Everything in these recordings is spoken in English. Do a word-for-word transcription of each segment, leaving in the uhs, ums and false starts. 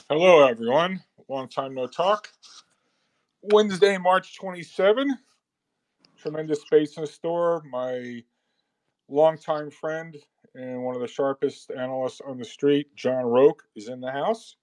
Hello, everyone. Long time no talk. Wednesday, March twenty-seventh. Tremendous space in the store. My longtime friend and one of the sharpest analysts on the street, John Roque, is in the house.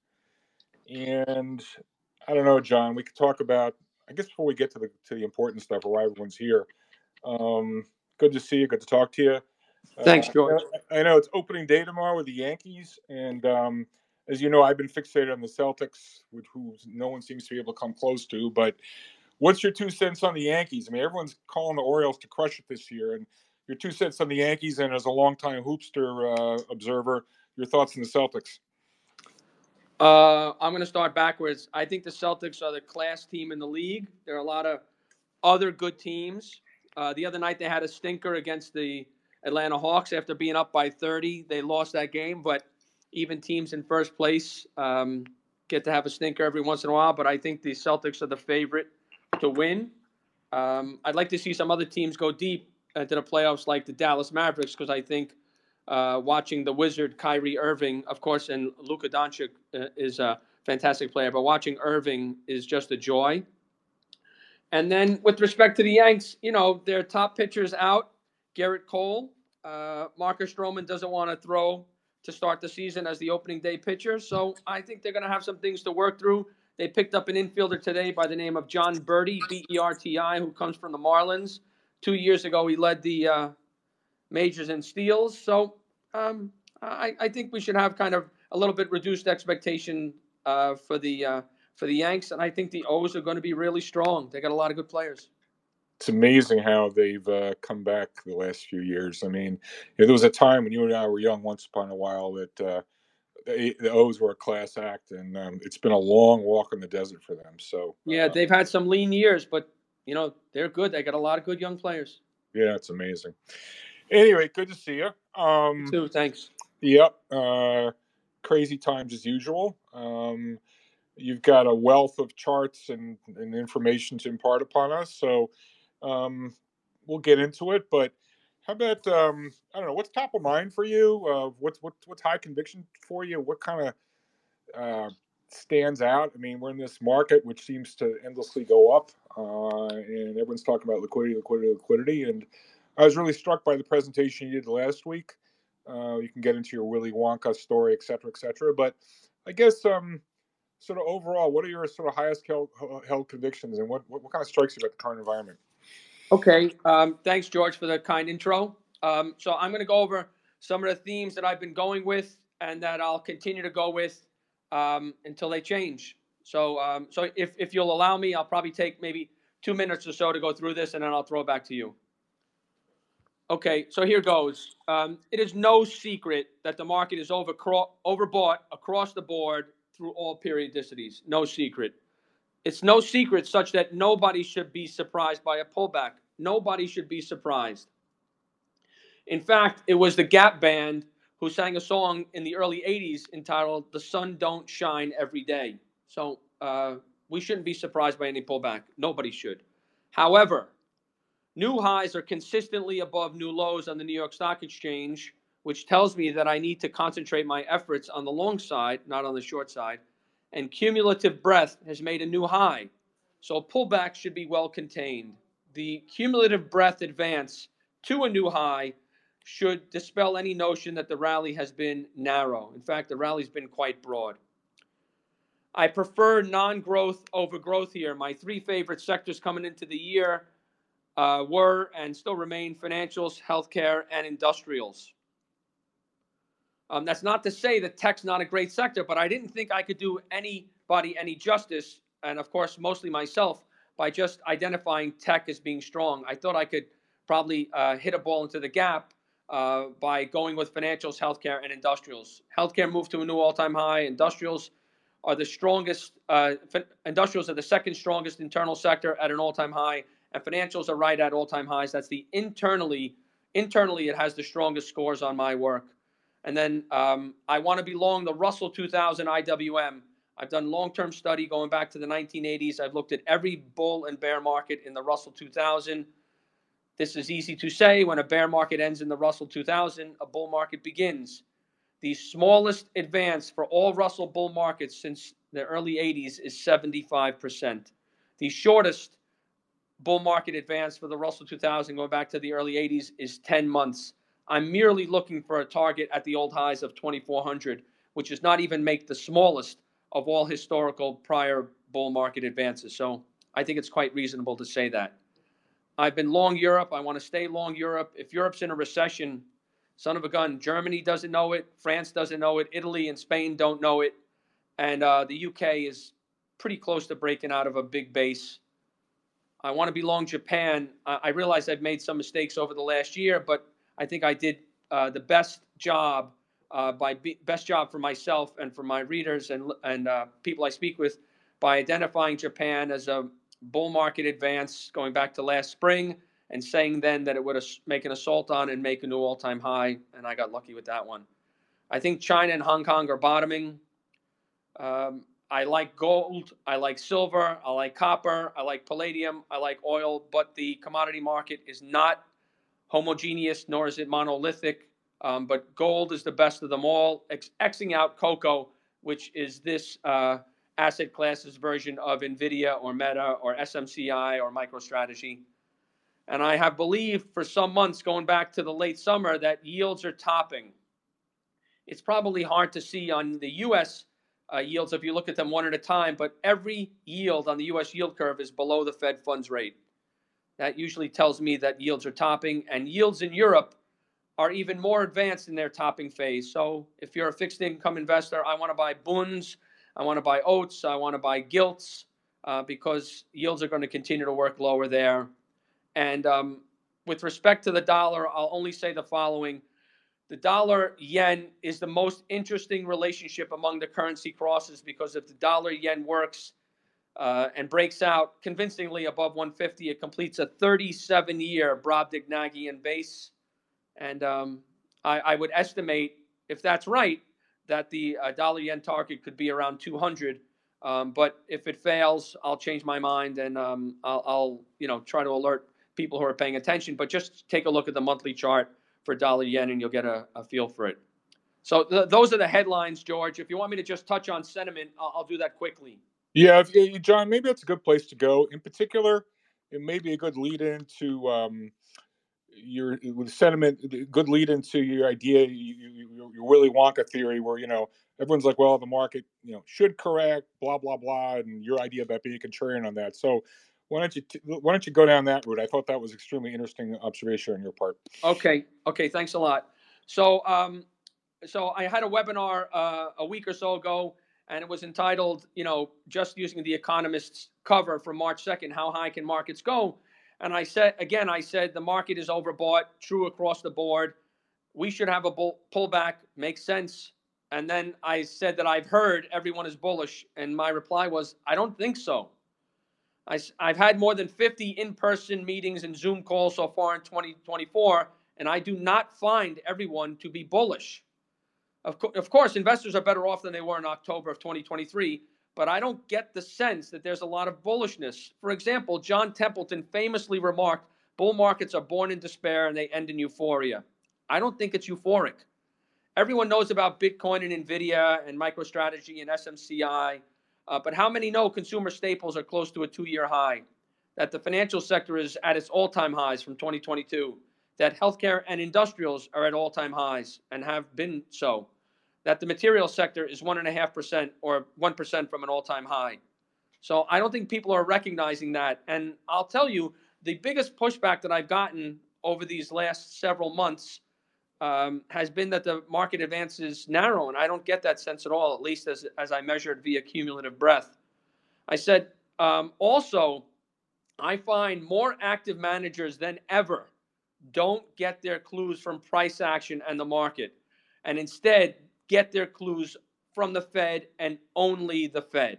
And I don't know, John. We could talk about. I guess before we get to the to the important stuff, or why everyone's here. Um, good to see you. Good to talk to you. Uh, Thanks, George. I know it's opening day tomorrow with the Yankees, and um, as you know, I've been fixated on the Celtics, which who no one seems to be able to come close to. But what's your two cents on the Yankees? I mean, everyone's calling the Orioles to crush it this year, and your two cents on the Yankees, and as a longtime hoopster uh, observer, your thoughts on the Celtics. Uh, I'm going to start backwards. I think the Celtics are the class team in the league. There are a lot of other good teams. Uh, the other night they had a stinker against the Atlanta Hawks after being up by thirty. They lost that game, but even teams in first place um, get to have a stinker every once in a while. But I think the Celtics are the favorite to win. Um, I'd like to see some other teams go deep into the playoffs, like the Dallas Mavericks, because I think uh, watching the Wizard Kyrie Irving, of course, and Luka Doncic uh, is a fantastic player, but watching Irving is just a joy. And then with respect to the Yanks, you know, their top pitchers out, Garrett Cole. Uh, Marcus Stroman doesn't want to throw to start the season as the opening day pitcher. So I think they're going to have some things to work through. They picked up an infielder today by the name of John Berti, B E R T I, who comes from the Marlins. Two years ago, he led the uh, majors in steals. So um, I, I think we should have kind of a little bit reduced expectation uh, for the uh, for the Yanks, and I think the O's are going to be really strong. They got a lot of good players. It's amazing how they've uh, come back the last few years. I mean, you know, there was a time when you and I were young, once upon a while, that uh, the, the O's were a class act, and um, it's been a long walk in the desert for them. So, Yeah, uh, they've had some lean years, but you know they're good. They got a lot of good young players. yeah, it's amazing. Anyway, good to see you. You Um, too. Thanks. yep, uh, crazy times as usual. Um, you've got a wealth of charts and, and information to impart upon us, so um, we'll get into it. But how about um, I don't know what's top of mind for you? Uh, what's what, what's high conviction for you? What kind of uh, stands out? I mean, we're in this market which seems to endlessly go up, uh, and everyone's talking about liquidity, liquidity, liquidity. And I was really struck by the presentation you did last week. Uh, you can get into your Willy Wonka story, et cetera, et cetera. But I guess um, sort of overall, what are your sort of highest held, held convictions, and what, what, what kind of strikes you about the current environment? Okay. Um, thanks, George, for the kind intro. Um, so I'm going to go over some of the themes that I've been going with and that I'll continue to go with um, until they change. So, um, so if if you'll allow me, I'll probably take maybe two minutes or so to go through this, and then I'll throw it back to you. Okay, so here goes. Um, it is no secret that the market is over, overbought across the board through all periodicities. No secret. It's no secret such that nobody should be surprised by a pullback. Nobody should be surprised. In fact, it was the Gap Band who sang a song in the early eighties entitled "The Sun Don't Shine Every Day." So uh, we shouldn't be surprised by any pullback. Nobody should. However, new highs are consistently above new lows on the New York Stock Exchange, which tells me that I need to concentrate my efforts on the long side, not on the short side. And cumulative breadth has made a new high. So pullback should be well contained. The cumulative breadth advance to a new high should dispel any notion that the rally has been narrow. In fact, the rally's been quite broad. I prefer non-growth over growth here. My three favorite sectors coming into the year uh, were and still remain financials, healthcare, and industrials. Um, that's not to say that tech's not a great sector, but I didn't think I could do anybody any justice, and of course, mostly myself, by just identifying tech as being strong. I thought I could probably uh, hit a ball into the gap uh, by going with financials, healthcare, and industrials. Healthcare moved to a new all-time high. Industrials are the strongest. Uh, industrials are the second strongest internal sector at an all-time high, and financials are right at all-time highs. That's the internally. Internally, it has the strongest scores on my work. And then um, I want to be long the Russell two thousand I W M. I've done long-term study going back to the nineteen eighties. I've looked at every bull and bear market in the Russell two thousand. This is easy to say. When a bear market ends in the Russell two thousand, a bull market begins. The smallest advance for all Russell bull markets since the early eighties is seventy-five percent. The shortest bull market advance for the Russell two thousand going back to the early eighties is ten months. I'm merely looking for a target at the old highs of twenty-four hundred, which does not even make the smallest of all historical prior bull market advances. So I think it's quite reasonable to say that. I've been long Europe. I want to stay long Europe. If Europe's in a recession, son of a gun, Germany doesn't know it, France doesn't know it, Italy and Spain don't know it, and uh, the U K is pretty close to breaking out of a big base. I want to be long Japan. I realize I've made some mistakes over the last year, but I think I did uh, the best job uh, by be- best job for myself and for my readers and and uh, people I speak with by identifying Japan as a bull market advance going back to last spring and saying then that it would make an assault on and make a new all-time high, and I got lucky with that one. I think China and Hong Kong are bottoming. Um, I like gold, I like silver, I like copper, I like palladium, I like oil, but the commodity market is not homogeneous, nor is it monolithic. Um, but gold is the best of them all, X- Xing out cocoa, which is this uh, asset class's version of NVIDIA or Meta or S M C I or MicroStrategy. And I have believed for some months going back to the late summer that yields are topping. It's probably hard to see on the U S uh, yields if you look at them one at a time, but every yield on the U S yield curve is below the Fed funds rate. That usually tells me that yields are topping, and yields in Europe are even more advanced in their topping phase. So if you're a fixed income investor, I want to buy bunds, I want to buy oats, I want to buy gilts, uh, because yields are going to continue to work lower there. And um, with respect to the dollar, I'll only say the following. The dollar yen is the most interesting relationship among the currency crosses, because if the dollar yen works uh, and breaks out convincingly above one fifty, it completes a thirty-seven year Brobdingnagian base. And um, I, I would estimate, if that's right, that the uh, dollar yen target could be around two hundred. Um, but if it fails, I'll change my mind, and um, I'll, I'll you know try to alert people who are paying attention. But just take a look at the monthly chart for dollar yen, and you'll get a, a feel for it. So th- those are the headlines, George. If you want me to just touch on sentiment, I'll, I'll do that quickly. Yeah, if, eh, John, maybe that's a good place to go. In particular, it may be a good lead into um, your with sentiment, a good lead into your idea, you, you, your Willy Wonka theory, where you know everyone's like, well, the market, you know, should correct, blah blah blah, and your idea about being contrarian on that. So why don't you t- why don't you go down that route? I thought that was extremely interesting observation on your part. Okay. Okay. Thanks a lot. So, um, so I had a webinar uh, a week or so ago, and it was entitled, you know, just using the Economist's cover from March second, how high can markets go? And I said, again, I said the market is overbought, true across the board. We should have a bull- pullback, makes sense. And then I said that I've heard everyone is bullish, and my reply was, I don't think so. I, I've had more than fifty in-person meetings and Zoom calls so far in twenty twenty-four, and I do not find everyone to be bullish. Of, co- of course, investors are better off than they were in October of twenty twenty-three, but I don't get the sense that there's a lot of bullishness. For example, John Templeton famously remarked, bull markets are born in despair and they end in euphoria. I don't think it's euphoric. Everyone knows about Bitcoin and NVIDIA and MicroStrategy and S M C I, uh, but how many know consumer staples are close to a two-year high, that the financial sector is at its all-time highs from twenty twenty-two, that healthcare and industrials are at all-time highs and have been so, that the material sector is one point five percent or one percent from an all-time high. So I don't think people are recognizing that. And I'll tell you, the biggest pushback that I've gotten over these last several months um, has been that the market advance is narrow, and I don't get that sense at all, at least as, as I measured via cumulative breadth. I said, um, also, I find more active managers than ever don't get their clues from price action and the market, and instead get their clues from the Fed and only the Fed.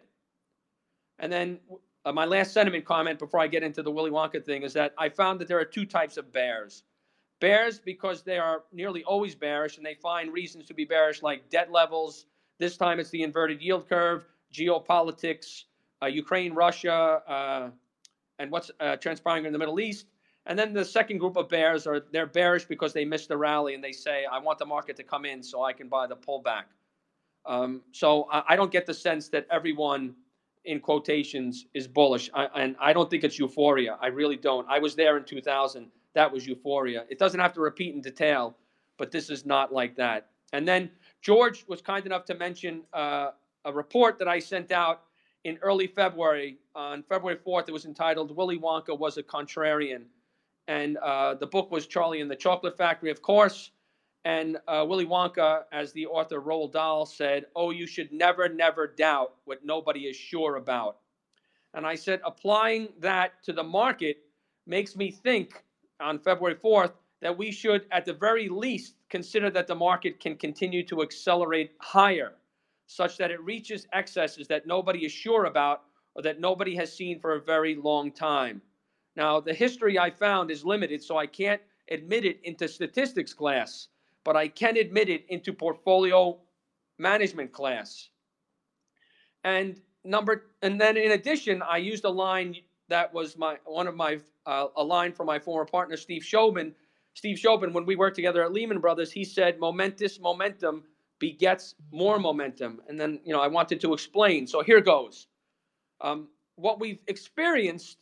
And then uh, my last sentiment comment before I get into the Willy Wonka thing is that I found that there are two types of bears. Bears because they are nearly always bearish, and they find reasons to be bearish, like debt levels. This time it's the inverted yield curve, geopolitics, uh, Ukraine, Russia, uh, and what's uh, transpiring in the Middle East. And then the second group of bears are they're bearish because they missed the rally and they say, I want the market to come in so I can buy the pullback. Um, so I, I don't get the sense that everyone in quotations is bullish. I, and I don't think it's euphoria. I really don't. I was there in two thousand. That was euphoria. It doesn't have to repeat in detail, but this is not like that. And then George was kind enough to mention uh, a report that I sent out in early February. On February fourth, it was entitled Willy Wonka Was a Contrarian. And uh, the book was Charlie and the Chocolate Factory, of course. And uh, Willy Wonka, as the author Roald Dahl said, oh, you should never, never doubt what nobody is sure about. And I said, applying that to the market makes me think on February fourth that we should, at the very least, consider that the market can continue to accelerate higher, such that it reaches excesses that nobody is sure about or that nobody has seen for a very long time. Now, the history I found is limited, so I can't admit it into statistics class, but I can admit it into portfolio management class. And number, and then in addition, I used a line that was my one of my uh, a line from my former partner Steve Shobin. Steve Shobin, when we worked together at Lehman Brothers, he said, "Momentous momentum begets more momentum." And then, you know, I wanted to explain. So here goes. Um, what we've experienced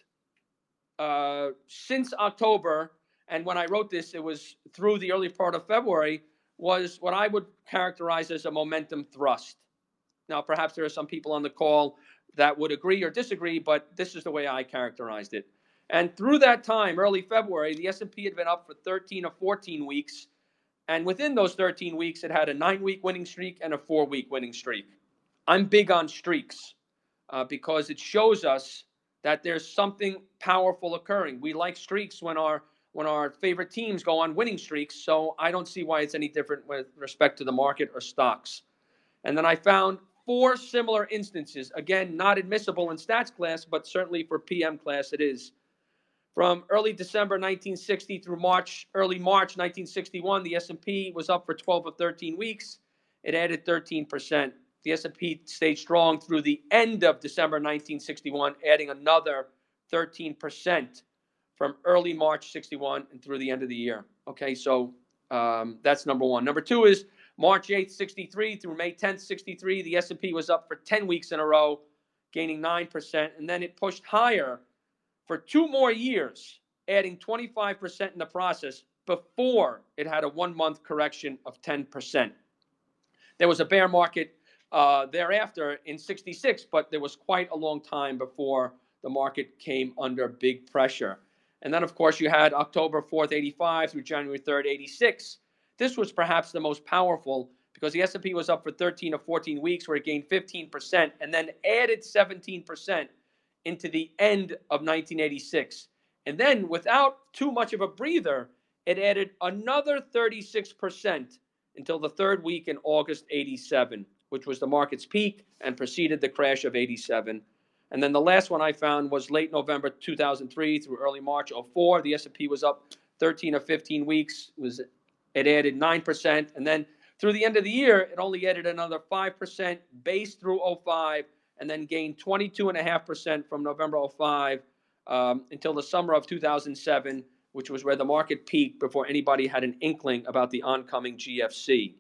uh, since October, and when I wrote this, it was through the early part of February, was what I would characterize as a momentum thrust. Now, perhaps there are some people on the call that would agree or disagree, but this is the way I characterized it. And through that time, early February, the S and P had been up for thirteen or fourteen weeks. And within those thirteen weeks, it had a nine-week winning streak and a four-week winning streak. I'm big on streaks uh, because it shows us that there's something powerful occurring. We like streaks when our when our favorite teams go on winning streaks, so I don't see why it's any different with respect to the market or stocks. And then I found four similar instances, again, not admissible in stats class, but certainly for P M class it is. From early December nineteen sixty through March, early March nineteen sixty-one, the S and P was up for twelve or thirteen weeks. It added thirteen percent. The S and P stayed strong through the end of December nineteen sixty-one, adding another thirteen percent from early March sixty-one and through the end of the year. Okay, so um, that's number one. Number two is March eighth, sixty-three through May tenth, sixty-three. The S and P was up for ten weeks in a row, gaining nine percent, and then it pushed higher for two more years, adding twenty-five percent in the process before it had a one-month correction of ten percent. There was a bear market uh, thereafter in sixty-six, but there was quite a long time before the market came under big pressure. And then, of course, you had October fourth, eighty-five through January third, eighty-six. This was perhaps the most powerful because the S and P was up for thirteen or fourteen weeks where it gained fifteen percent and then added seventeen percent into the end of nineteen eighty-six. And then, without too much of a breather, it added another thirty-six percent until the third week in August eighty-seven, which was the market's peak and preceded the crash of eighty-seven. And then the last one I found was late November two thousand three through early March oh four. The S and P was up thirteen or fifteen weeks. It, was, it added nine percent. And then through the end of the year, it only added another five percent base through oh five, and then gained twenty-two point five percent from November oh five um, until the summer of two thousand seven, which was where the market peaked before anybody had an inkling about the oncoming G F C.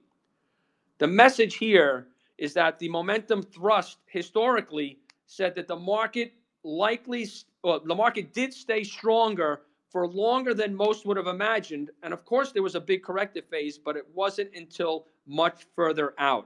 The message here is that the momentum thrust historically said that the market likely, well, the market did stay stronger for longer than most would have imagined. And of course, there was a big corrective phase, but it wasn't until much further out.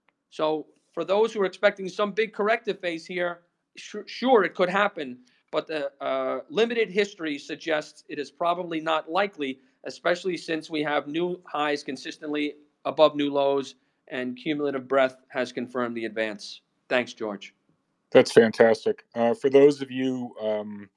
So for those who are expecting some big corrective phase here, sure, it could happen. But the uh, limited history suggests it is probably not likely, especially since we have new highs consistently above new lows, and cumulative breadth has confirmed the advance. Thanks, George. That's fantastic. Uh, for those of you um,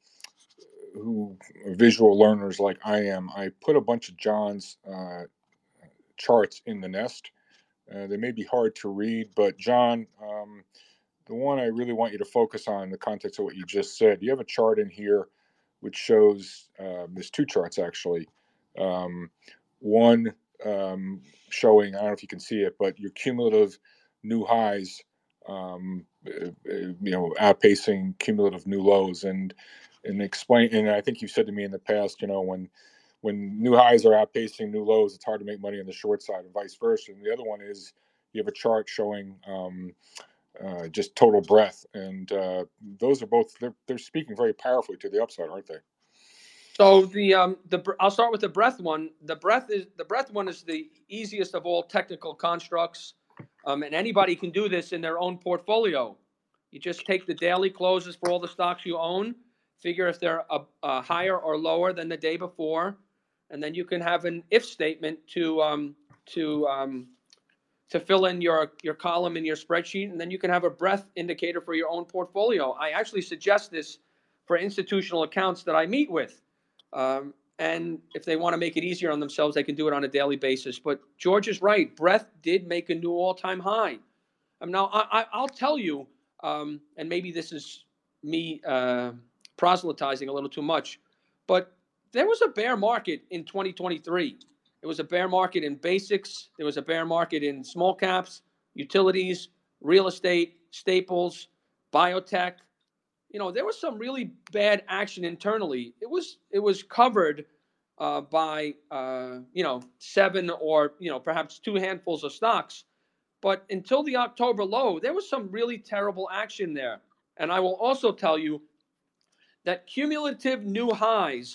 who are visual learners like I am, I put a bunch of John's uh, charts in the nest. Uh, they may be hard to read, but John, um, the one I really want you to focus on in the context of what you just said, you have a chart in here which shows, uh, there's two charts actually. Um, one um, showing, I don't know if you can see it, but your cumulative new highs, um, you know, outpacing cumulative new lows. And and explain. And I think you said to me in the past, you know, when when new highs are outpacing new lows, it's hard to make money on the short side, and vice versa. And the other one is you have a chart showing um, uh, just total breadth, and uh, those are both they're, they're speaking very powerfully to the upside, aren't they? So the um the I'll start with the breadth one. The breadth is the breadth one is the easiest of all technical constructs, um, and anybody can do this in their own portfolio. You just take the daily closes for all the stocks you own, figure if they're a, a higher or lower than the day before, and then you can have an if statement to um to um to fill in your your column in your spreadsheet, and then you can have a breadth indicator for your own portfolio. I actually suggest this for institutional accounts that I meet with. Um, and if they want to make it easier on themselves, they can do it on a daily basis. But George is right. Breadth did make a new all-time high. Um, now, I, I, will tell you, um, and maybe this is me uh, proselytizing a little too much, but there was a bear market in twenty twenty-three. There was a bear market in basics. There was a bear market in small caps, utilities, real estate, staples, biotech. You know, there was some really bad action internally. It was it was covered uh, by uh, you know seven or you know perhaps two handfuls of stocks. But until the October low, there was some really terrible action there. And I will also tell you that cumulative new highs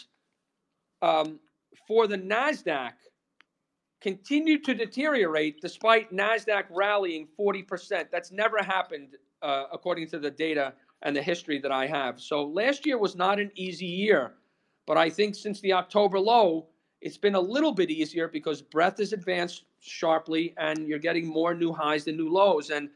um, for the NASDAQ continued to deteriorate despite NASDAQ rallying forty percent. That's never happened uh, according to the data and the history that I have. So last year was not an easy year. But I think since the October low, it's been a little bit easier because breadth has advanced sharply and you're getting more new highs than new lows. And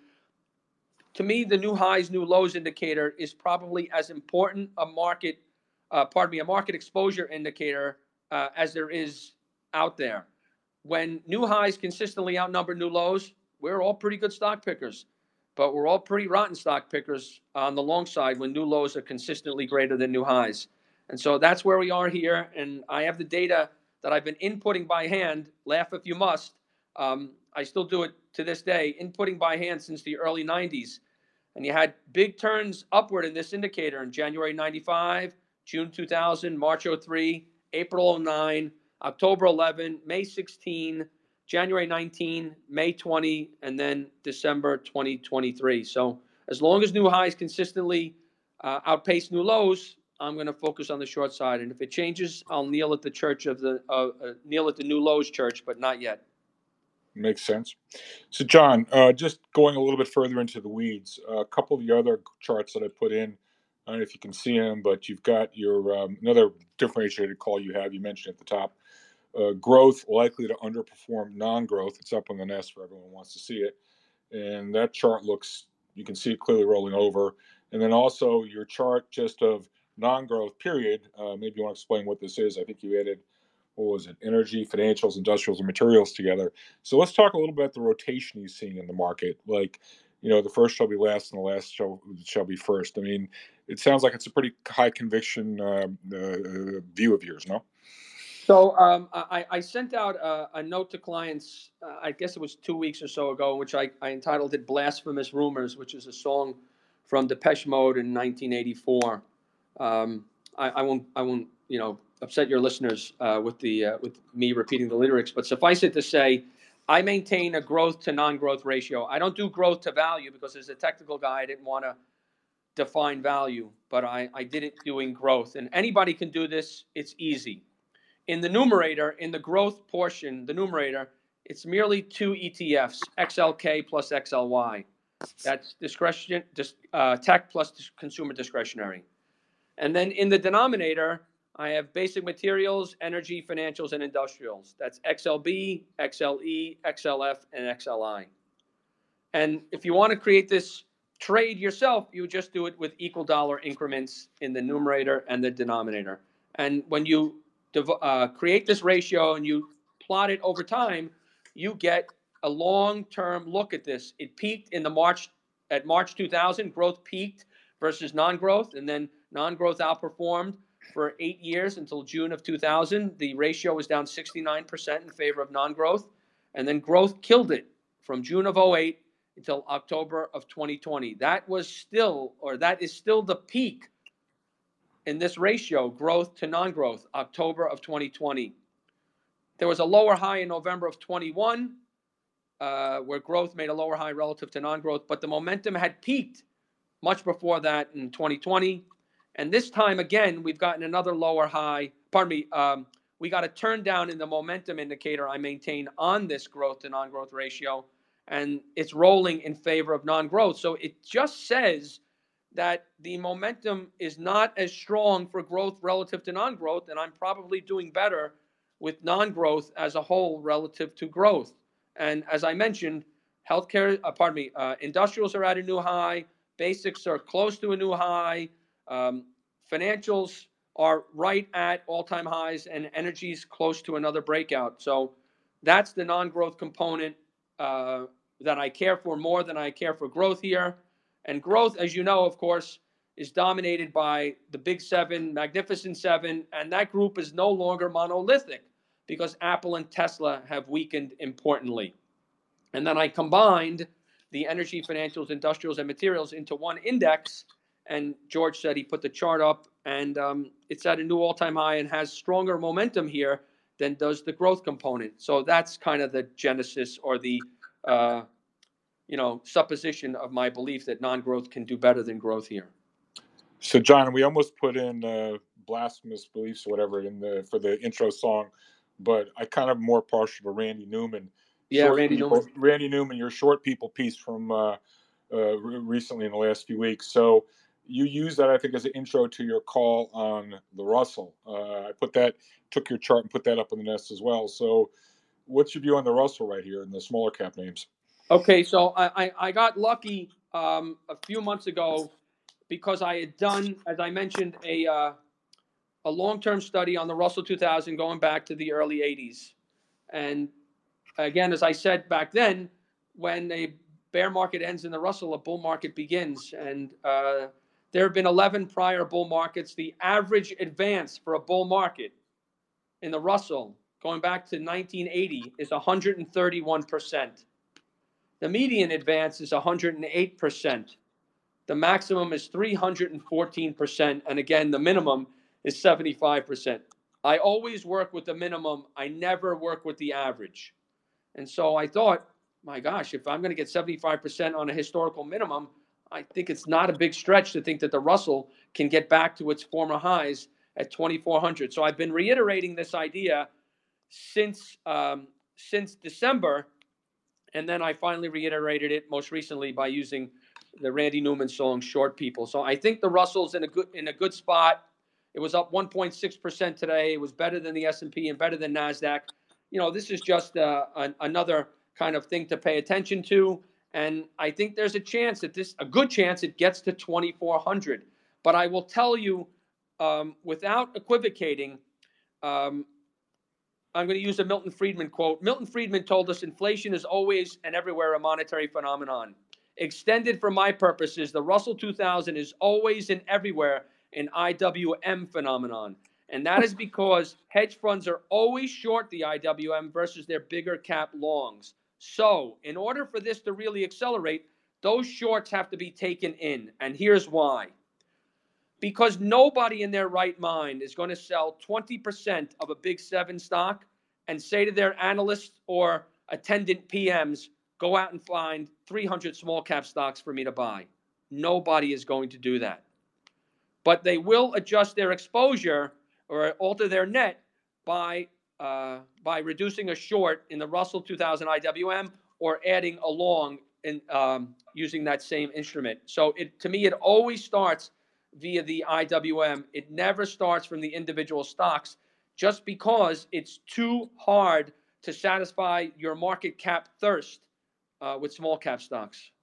to me, the new highs, new lows indicator is probably as important a market, uh, pardon me, a market exposure indicator uh, as there is out there. When new highs consistently outnumber new lows, we're all pretty good stock pickers, but we're all pretty rotten stock pickers on the long side when new lows are consistently greater than new highs. And so that's where we are here. And I have the data that I've been inputting by hand. Laugh if you must. Um, I still do it to this day, inputting by hand since the early nineties. And you had big turns upward in this indicator in January ninety-five, June two thousand, March oh three, April oh nine, October eleven, May sixteen, January nineteen, May twenty, and then December twenty twenty-three. So as long as new highs consistently uh, outpace new lows, I'm going to focus on the short side. And if it changes, I'll kneel at the church of the uh, uh, kneel at the new lows church, but not yet. Makes sense. So, John, uh, just going a little bit further into the weeds, uh, a couple of the other charts that I put in, I don't know if you can see them, but you've got your um, another differentiated call you have. You mentioned at the top, uh, growth likely to underperform non-growth. It's up on the nest for everyone who wants to see it, and that chart looks, you can see it clearly rolling over. And then also your chart just of non-growth period. Uh, maybe you want to explain what this is. I think you added, what was it, energy, financials, industrials, and materials together. So let's talk a little bit about the rotation you're seeing in the market. Like, you know, the first shall be last and the last shall, shall be first. I mean, it sounds like it's a pretty high conviction uh, uh, view of yours, no? So um, I, I sent out a, a note to clients, uh, I guess it was two weeks or so ago, which I, I entitled it Blasphemous Rumors, which is a song from Depeche Mode in nineteen eighty-four. Um, I, I won't, I won't, you know, upset your listeners uh, with the uh, with me repeating the lyrics, but suffice it to say, I maintain a growth to non-growth ratio. I don't do growth to value because as a technical guy, I didn't want to define value, but I, I did it doing growth. And anybody can do this. It's easy. In the numerator, in the growth portion, the numerator, it's merely two E T Fs, X L K plus X L Y. That's discretion, uh, tech plus consumer discretionary. And then in the denominator, I have basic materials, energy, financials, and industrials. That's X L B, X L E, X L F, and X L I. And if you want to create this trade yourself, you just do it with equal dollar increments in the numerator and the denominator. And when you uh, create this ratio and you plot it over time, you get a long-term look at this. It peaked in the March at March two thousand. Growth peaked versus non-growth, and then non-growth outperformed for eight years until June of two thousand. The ratio was down sixty-nine percent in favor of non-growth, and then growth killed it from June of oh eight until October of twenty twenty. That was still, or that is still the peak in this ratio, growth to non-growth, October of twenty twenty. There was a lower high in November of twenty-one, uh, where growth made a lower high relative to non-growth, but the momentum had peaked much before that in twenty twenty. And this time, again, we've gotten another lower high. Pardon me. Um, we got a turn down in the momentum indicator I maintain on this growth to non-growth ratio, and it's rolling in favor of non-growth. So it just says that the momentum is not as strong for growth relative to non-growth, and I'm probably doing better with non-growth as a whole relative to growth. And as I mentioned, healthcare, uh, pardon me, uh, industrials are at a new high, basics are close to a new high, um, financials are right at all-time highs, and energy's close to another breakout. So that's the non-growth component uh, that I care for more than I care for growth here. And growth, as you know, of course, is dominated by the Big Seven, Magnificent Seven, and that group is no longer monolithic because Apple and Tesla have weakened importantly. And then I combined the energy, financials, industrials, and materials into one index. And George said he put the chart up, and um, it's at a new all-time high and has stronger momentum here than does the growth component. So that's kind of the genesis or the uh, you know, supposition of my belief that non-growth can do better than growth here. So, John, we almost put in uh, blasphemous beliefs or whatever in the for the intro song, but I kind of more partial to Randy Newman. Yeah, Short Randy people, Newman. Randy Newman, your short people piece from uh, uh, recently in the last few weeks. So you use that, I think, as an intro to your call on the Russell. Uh, I put that, took your chart and put that up in the nest as well. So what's your view on the Russell right here in the smaller cap names? Okay, so I, I, I got lucky um, a few months ago because I had done, as I mentioned, a uh, a long-term study on the Russell two thousand going back to the early eighties. And again, as I said back then, when a bear market ends in the Russell, a bull market begins. And uh, there have been eleven prior bull markets. The average advance for a bull market in the Russell going back to nineteen eighty is one hundred thirty-one percent. The median advance is one hundred eight percent. The maximum is three hundred fourteen percent. And again, the minimum is seventy-five percent. I always work with the minimum. I never work with the average. And so I thought, my gosh, if I'm going to get seventy-five percent on a historical minimum, I think it's not a big stretch to think that the Russell can get back to its former highs at twenty-four hundred. So I've been reiterating this idea since um, since December. And then I finally reiterated it most recently by using the Randy Newman song "Short People." So I think the Russell's in a good in a good spot. It was up one point six percent today. It was better than the S and P and better than NASDAQ. You know, this is just uh, an, another kind of thing to pay attention to. And I think there's a chance that this, a good chance it gets to twenty-four hundred. But I will tell you, um, without equivocating, um, I'm going to use a Milton Friedman quote. Milton Friedman told us inflation is always and everywhere a monetary phenomenon. Extended for my purposes, the Russell two thousand is always and everywhere an I W M phenomenon. And that is because hedge funds are always short the I W M versus their bigger cap longs. So in order for this to really accelerate, those shorts have to be taken in. And here's why. Because nobody in their right mind is going to sell twenty percent of a big seven stock and say to their analysts or attendant P Ms, go out and find three hundred small cap stocks for me to buy. Nobody is going to do that. But they will adjust their exposure or alter their net by uh, by reducing a short in the Russell two thousand I W M or adding a long in um, using that same instrument. So it to me, it always starts via the I W M. It never starts from the individual stocks just because it's too hard to satisfy your market cap thirst uh, with small cap stocks.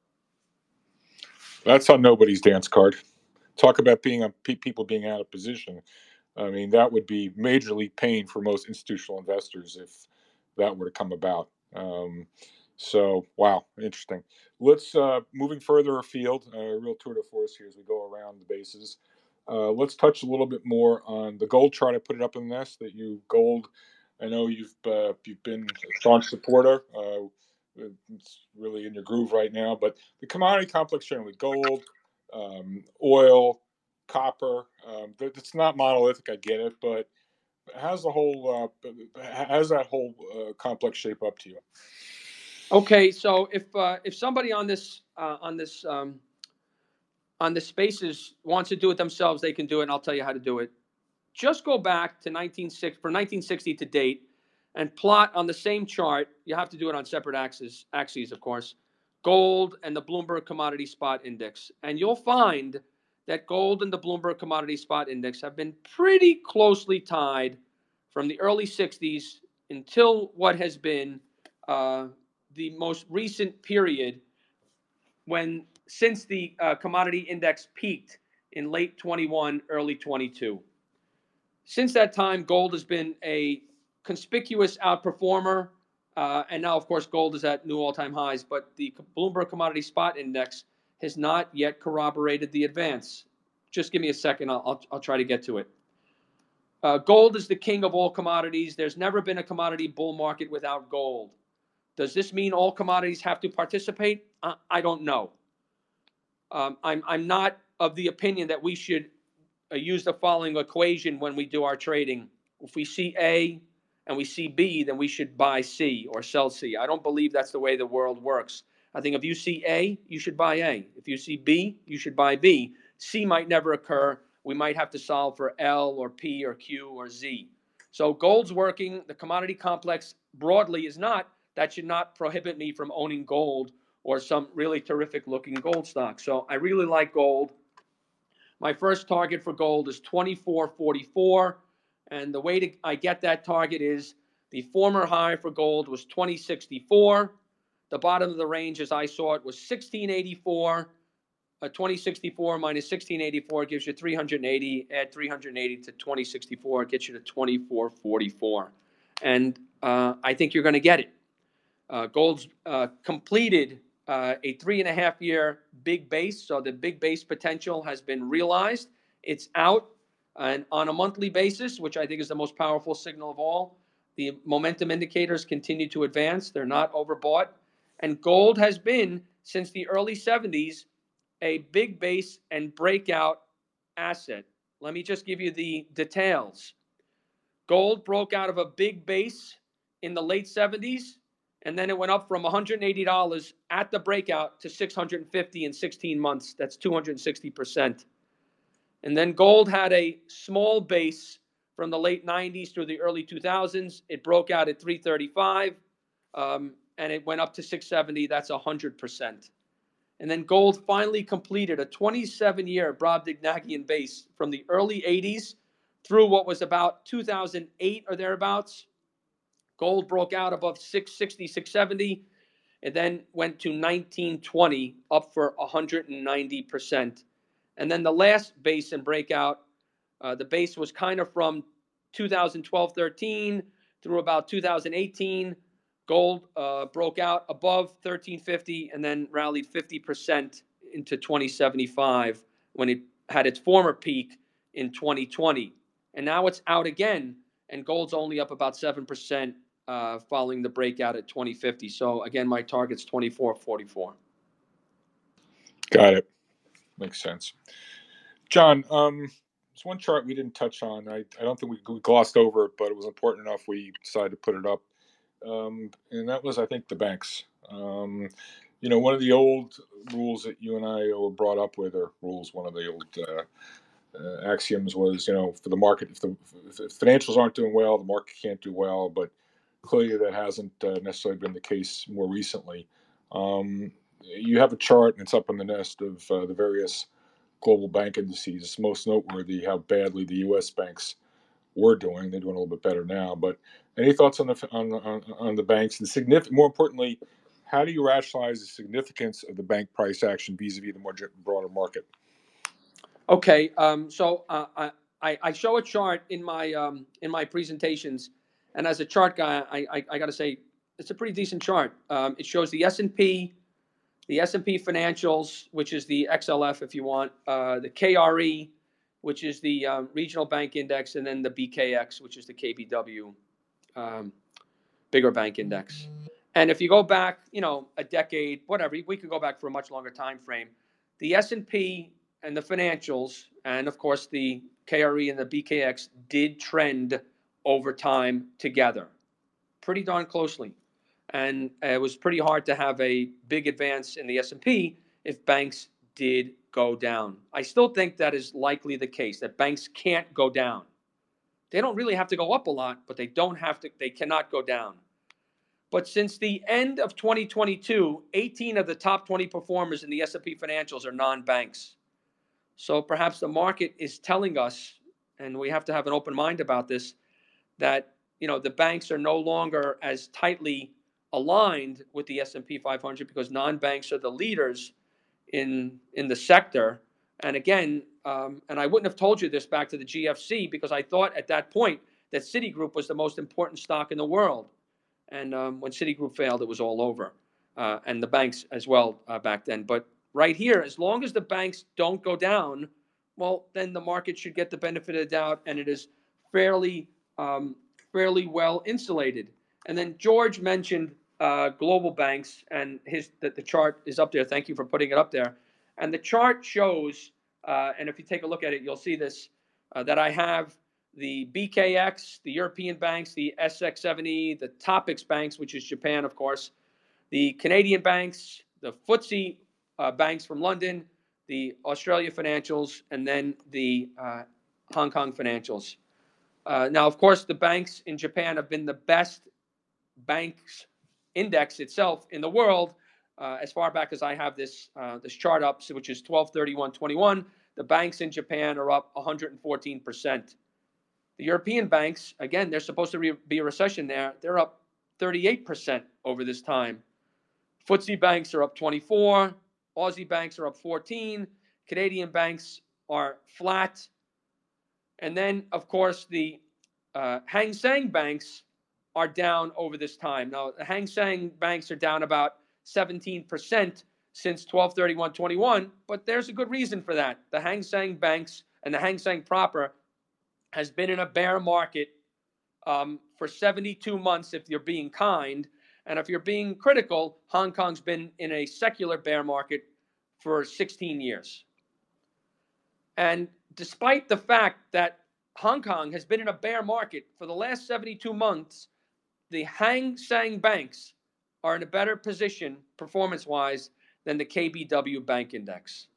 That's on nobody's dance card. Talk about being a, people being out of position. I mean, that would be majorly pain for most institutional investors if that were to come about. Um, so, wow, interesting. Let's uh, moving further afield, a uh, real tour de force here as we go around the bases. Uh, let's touch a little bit more on the gold chart. I put it up in the nest that you gold. I know you've uh, you've been a staunch supporter. Uh, it's really in your groove right now. But the commodity complex generally, gold, um, oil, copper. Um, th- it's not monolithic, I get it, but how's the whole uh, how's that whole uh, complex shape up to you? Okay, so if uh, if somebody on this uh, on this um, on the spaces wants to do it themselves, they can do it, and I'll tell you how to do it. Just go back to nineteen sixty for nineteen sixty to date, and plot on the same chart. You have to do it on separate axes, axes, of course. Gold and the Bloomberg Commodity Spot Index, and you'll find that gold and the Bloomberg Commodity Spot Index have been pretty closely tied from the early sixties until what has been uh, the most recent period when since the uh, commodity index peaked in late twenty-one, early twenty-two. Since that time, gold has been a conspicuous outperformer. Uh, and now, of course, gold is at new all-time highs. But the Bloomberg Commodity Spot Index has not yet corroborated the advance. Just give me a second. I'll, I'll, I'll try to get to it. Uh, gold is the king of all commodities. There's never been a commodity bull market without gold. Does this mean all commodities have to participate? Uh, I don't know. Um, I'm, I'm not of the opinion that we should uh, use the following equation when we do our trading. If we see A and we see B, then we should buy C or sell C. I don't believe that's the way the world works. I think if you see A, you should buy A. If you see B, you should buy B. C might never occur. We might have to solve for L or P or Q or Z. So gold's working. The commodity complex broadly is not. That should not prohibit me from owning gold or some really terrific looking gold stock. So I really like gold. My first target for gold is twenty-four forty-four, and the way to, I get that target is the former high for gold was twenty sixty-four. The bottom of the range, as I saw it, was sixteen eighty-four. Uh, twenty sixty-four minus sixteen eighty-four gives you three hundred eighty. Add three hundred eighty to twenty sixty-four, it gets you to twenty-four forty-four. And uh, I think you're going to get it. Uh, gold's uh, completed uh, a three and a half year big base. So the big base potential has been realized. It's out and on a monthly basis, which I think is the most powerful signal of all. The momentum indicators continue to advance. They're not overbought. And gold has been, since the early seventies, a big base and breakout asset. Let me just give you the details. Gold broke out of a big base in the late seventies, and then it went up from one hundred eighty dollars at the breakout to six hundred fifty dollars in sixteen months. That's two hundred sixty percent. And then gold had a small base from the late nineties through the early two thousands. It broke out at three thirty-five, um, and it went up to six seventy. That's one hundred percent. And then gold finally completed a twenty-seven year Brobdingnagian base from the early eighties through what was about two thousand eight or thereabouts. Gold broke out above six sixty, six seventy, and then went to nineteen twenty, up for one hundred ninety percent. And then the last base and breakout, uh, the base was kind of from two thousand twelve thirteen through about two thousand eighteen. Gold uh, broke out above thirteen fifty and then rallied fifty percent into twenty seventy-five when it had its former peak in twenty twenty. And now it's out again, and gold's only up about seven percent uh, following the breakout at twenty fifty. So again, my target's twenty-four forty-four. Got it. Makes sense. John, um, there's one chart we didn't touch on. I, I don't think we, we glossed over it, but it was important enough we decided to put it up. Um, and that was, I think, the banks. Um, you know, one of the old rules that you and I were brought up with, or rules, one of the old uh, uh, axioms was, you know, for the market, if the if financials aren't doing well, the market can't do well. But clearly that hasn't uh, necessarily been the case more recently. Um, you have a chart, and it's up on the nest of uh, the various global bank indices. It's most noteworthy how badly the U S banks were doing. They're doing a little bit better now. But any thoughts on the on on, on the banks? And significant, more importantly, how do you rationalize the significance of the bank price action vis-a-vis the more broader market? Okay, um, so uh, I, I show a chart in my um, in my presentations, and as a chart guy, I, I, I got to say it's a pretty decent chart. Um, it shows the S and P, the S and P financials, which is the X L F if you want, uh, the K R E, which is the um, regional bank index, and then the B K X, which is the K B W, um, bigger bank index. And if you go back, you know, a decade, whatever, we could go back for a much longer time frame. The S and P and the financials, and of course the K R E and the B K X did trend over time together, pretty darn closely. And it was pretty hard to have a big advance in the S and P if banks did go down. I still think that is likely the case, that banks can't go down. They don't really have to go up a lot, but they don't have to, they cannot go down. But since the end of twenty twenty-two, eighteen of the top twenty performers in the S and P financials are non-banks. So perhaps the market is telling us, and we have to have an open mind about this, that you know the banks are no longer as tightly aligned with the S and P five hundred because non-banks are the leaders in in the sector. And again, um, and I wouldn't have told you this back to the G F C because I thought at that point that Citigroup was the most important stock in the world. And um, when Citigroup failed, it was all over, uh, and the banks as well uh, back then. But right here, as long as the banks don't go down, well, then the market should get the benefit of the doubt, and it is fairly um, fairly well insulated. And then George mentioned uh, global banks, and his that the chart is up there. Thank you for putting it up there. And the chart shows, uh, and if you take a look at it, you'll see this, uh, that I have the B K X, the European banks, the S X seventy, the Topix banks, which is Japan, of course, the Canadian banks, the F T S E uh, banks from London, the Australia financials, and then the uh, Hong Kong financials. Uh, now, of course, the banks in Japan have been the best banks index itself in the world uh, as far back as I have this uh, this chart up, which is twelve thirty-one twenty-one. The banks in Japan are up one hundred fourteen percent. The European banks, again, there's supposed to be a recession there. They're up thirty-eight percent over this time. F T S E banks are up twenty-four. Aussie banks are up fourteen. Canadian banks are flat. And then, of course, the uh, Hang Seng banks are down over this time. Now, the Hang Seng banks are down about seventeen percent since twelve thirty-one twenty-one, but there's a good reason for that. The Hang Seng banks and the Hang Seng proper has been in a bear market um, for seventy-two months, if you're being kind. And if you're being critical, Hong Kong's been in a secular bear market for sixteen years. And despite the fact that Hong Kong has been in a bear market for the last seventy-two months, the Hang Seng banks are in a better position performance-wise than the K B W Bank Index.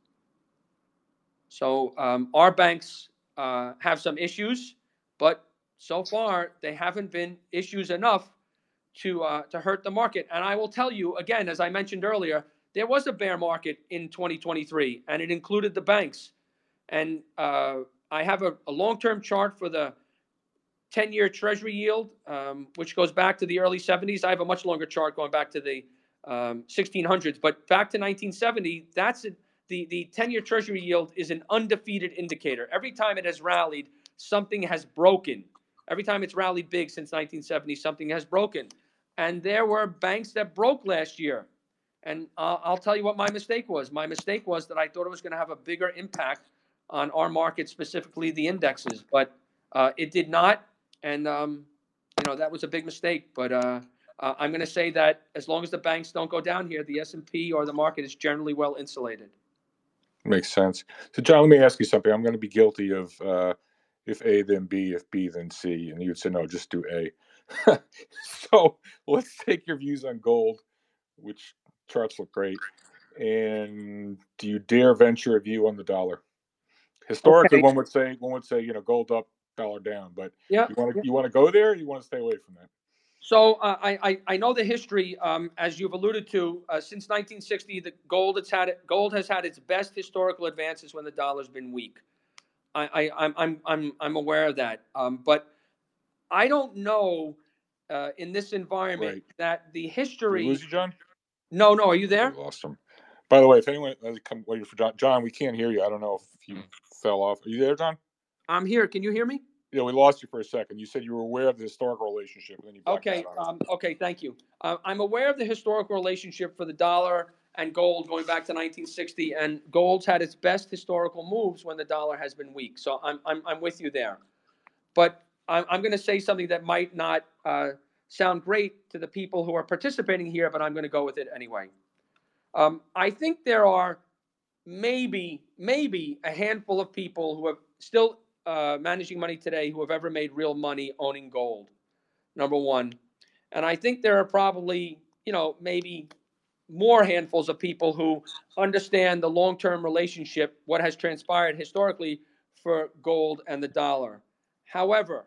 So um, our banks uh, have some issues, but so far they haven't been issues enough to uh, to hurt the market. And I will tell you again, as I mentioned earlier, there was a bear market in twenty twenty-three, and it included the banks. And uh, I have a, a long-term chart for the ten-year Treasury yield, um, which goes back to the early seventies. I have a much longer chart going back to the um, sixteen hundreds, but back to nineteen seventy, that's a, the the ten-year Treasury yield is an undefeated indicator. Every time it has rallied, something has broken. Every time it's rallied big since nineteen seventy, something has broken. And there were banks that broke last year. And uh, I'll tell you what my mistake was. My mistake was that I thought it was going to have a bigger impact on our market, specifically the indexes, but uh, it did not. And, um, you know, that was a big mistake. But uh, uh, I'm going to say that as long as the banks don't go down here, the S and P or the market is generally well insulated. Makes sense. So, John, let me ask you something. I'm going to be guilty of uh, if A, then B, if B, then C. And you would say, no, just do A. So let's take your views on gold, which charts look great. And do you dare venture a view on the dollar? Historically, Okay. one would say one would say you know gold up, dollar down. But Yeah. you want to yeah. you want to go there, or you want to stay away from that? So uh, I, I I know the history, um, as you've alluded to, uh, since nineteen sixty, the gold has had it, gold has had its best historical advances when the dollar's been weak. I, I I'm I'm I'm I'm aware of that. Um, but I don't know uh, in this environment Right. that the Did we history. lose you, John? No, no. Are you We there? lost him. By the way, if anyone has come waiting for John, John, we can't hear you. I don't know if you fell off. Are you there, John? I'm here. Can you hear me? Yeah, we lost you for a second. You said you were aware of the historical relationship, and then you blacked Okay. out on us. Um, okay. Thank you. Uh, I'm aware of the historical relationship for the dollar and gold going back to nineteen sixty, and gold's had its best historical moves when the dollar has been weak. So I'm I'm I'm with you there. But I'm, I'm going to say something that might not uh, sound great to the people who are participating here, but I'm going to go with it anyway. Um, I think there are maybe, maybe a handful of people who are still uh, managing money today who have ever made real money owning gold. Number one. And I think there are probably, you know, maybe more handfuls of people who understand the long-term relationship, what has transpired historically for gold and the dollar. However,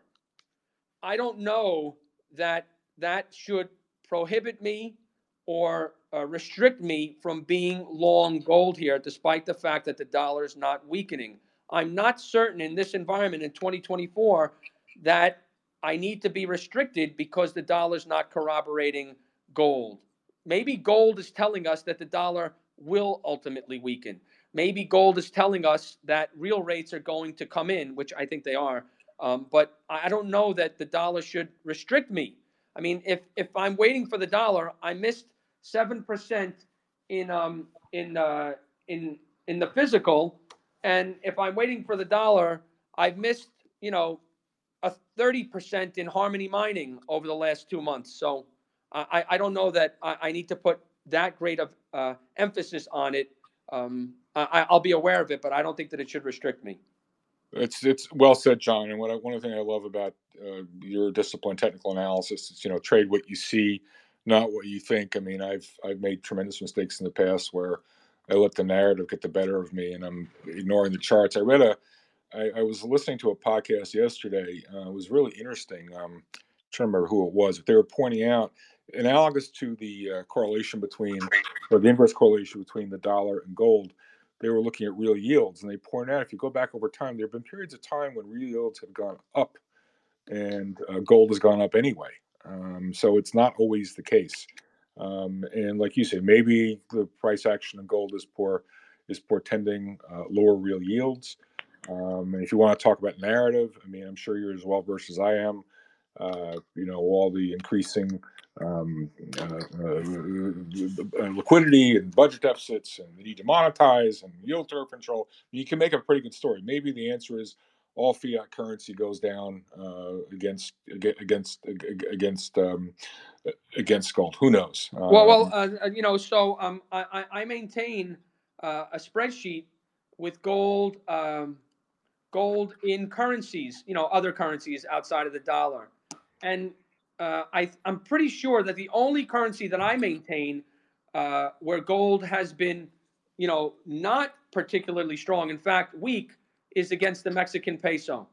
I don't know that that should prohibit me or uh, restrict me from being long gold here, despite the fact that the dollar is not weakening. I'm not certain in this environment in twenty twenty-four that I need to be restricted because the dollar is not corroborating gold. Maybe gold is telling us that the dollar will ultimately weaken. Maybe gold is telling us that real rates are going to come in, which I think they are. Um, but I don't know that the dollar should restrict me. I mean, if if I'm waiting for the dollar, I missed seven percent in um in uh in in the physical, and if I'm waiting for the dollar, I've missed you know a thirty percent in Harmony Mining over the last two months. So I I don't know that I, I need to put that great of uh, emphasis on it. Um, I, I'll be aware of it, but I don't think that it should restrict me. It's it's well said, John. And what I, one of the things I love about uh, your discipline, technical analysis, is you know trade what you see, not what you think. I mean, I've I've made tremendous mistakes in the past where I let the narrative get the better of me, and I'm ignoring the charts. I read a I, I was listening to a podcast yesterday. Uh, it was really interesting. Um, I'm trying to remember who it was, but they were pointing out, analogous to the uh, correlation between, or the inverse correlation between the dollar and gold. They were looking at real yields, and they pointed out if you go back over time, there have been periods of time when real yields have gone up, and uh, gold has gone up anyway. Um, so it's not always the case. Um, and like you say, maybe the price action of gold is poor, is portending uh, lower real yields. Um, and if you want to talk about narrative, I mean, I'm sure you're as well versed as I am. Uh, you know, all the increasing um, uh, uh, liquidity and budget deficits, and the need to monetize and yield curve control. You can make a pretty good story. Maybe the answer is all fiat currency goes down uh, against against against um, against gold. Who knows? Well, well, Um, uh, you know, so um, I, I maintain uh, a spreadsheet with gold, um, gold in currencies, you know, other currencies outside of the dollar, and uh, I, I'm pretty sure that the only currency that I maintain uh, where gold has been, you know, not particularly strong, in fact, weak, is against the Mexican peso.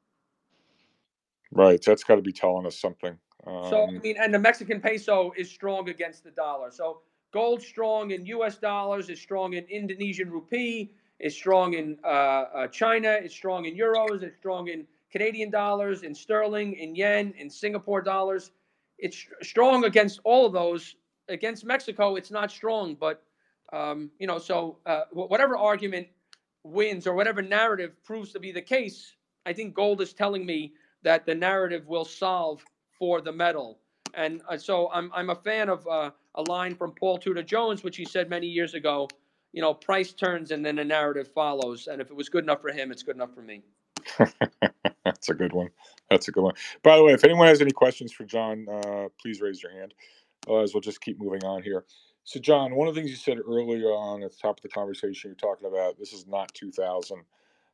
right. That's got to be telling us something. So, I Um, mean, and the Mexican peso is strong against the dollar. So, gold strong in U S dollars, is strong in Indonesian rupee, is strong in uh, uh, China, is strong in euros, is strong in Canadian dollars, in sterling, in yen, in Singapore dollars. It's strong against all of those. Against Mexico, it's not strong. But, um, you know, so uh, whatever argument wins or whatever narrative proves to be the case, I think gold is telling me that the narrative will solve for the metal. And uh, so I'm I'm a fan of uh, a line from Paul Tudor Jones, which he said many years ago. You know, price turns and then a narrative follows. And if it was good enough for him, it's good enough for me. That's a good one. That's a good one. By the way, if anyone has any questions for John, uh, please raise your hand. Otherwise, we'll just keep moving on here. So, John, one of the things you said earlier on at the top of the conversation, you're talking about this is not two thousand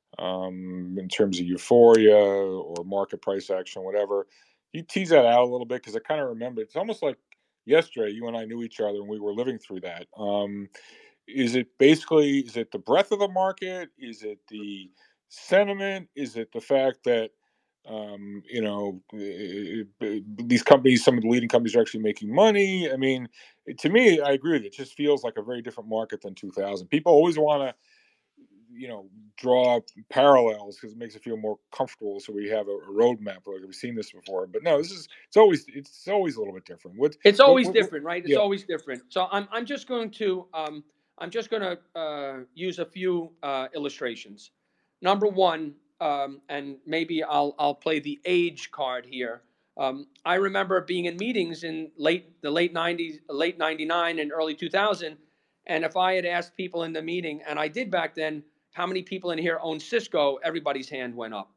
um, in terms of euphoria or market price action, whatever. You tease that out a little bit because I kind of remember it's almost like yesterday you and I knew each other and we were living through that. Um, is it basically is it the breadth of the market? Is it the sentiment? Is it the fact that um, you know eh, eh, these companies, some of the leading companies, are actually making money? I mean, to me, I agree with you. It just feels like a very different market than two thousand. People always want to you know draw parallels because it makes it feel more comfortable. So we have a, a roadmap. Like we've seen this before, but no, this is it's always it's always a little bit different. What It's what always what? what different, right? It's yeah. always different. So I'm I'm just going to um, I'm just going to uh, use a few uh, illustrations. Number one, um, and maybe I'll I'll play the age card here. Um, I remember being in meetings in late the late nineties, late ninety-nine and early two thousand, and if I had asked people in the meeting, and I did back then, how many people in here own Cisco, everybody's hand went up.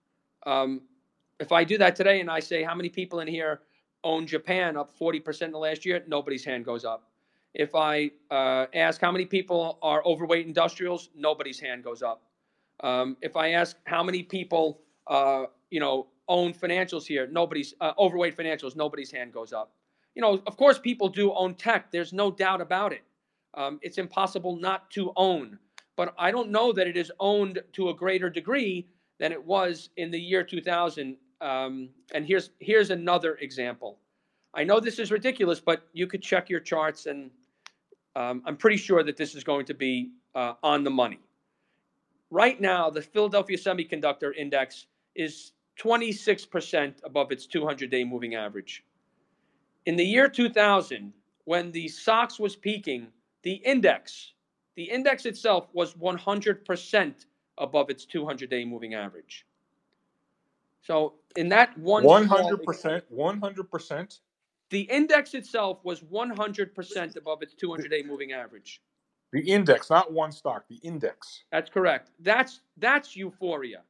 Um, if I do that today and I say how many people in here own Japan up forty percent in the last year, nobody's hand goes up. If I uh, ask how many people are overweight industrials, nobody's hand goes up. Um, if I ask how many people, uh, you know, own financials here, nobody's uh, overweight financials, nobody's hand goes up. You know, of course, people do own tech. There's no doubt about it. Um, it's impossible not to own, but I don't know that it is owned to a greater degree than it was in the year two thousand. Um, and here's here's another example. I know this is ridiculous, but you could check your charts, and um, I'm pretty sure that this is going to be uh, on the money. Right now, the Philadelphia Semiconductor Index is twenty-six percent above its two hundred day moving average. In the year two thousand, when the S O X was peaking, the index, the index itself was one hundred percent above its two hundred day moving average. So in that one one hundred percent, one hundred percent. The index itself was one hundred percent above its two hundred day moving average. The index, not one stock, the index. That's correct. That's that's euphoria.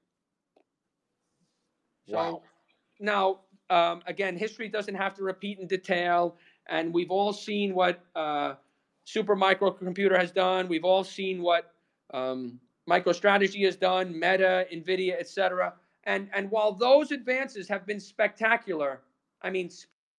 So wow. Now, um, again, history doesn't have to repeat in detail, and we've all seen what uh, Super Microcomputer has done. We've all seen what um, MicroStrategy has done, Meta, NVIDIA, et cetera. And and while those advances have been spectacular, I mean.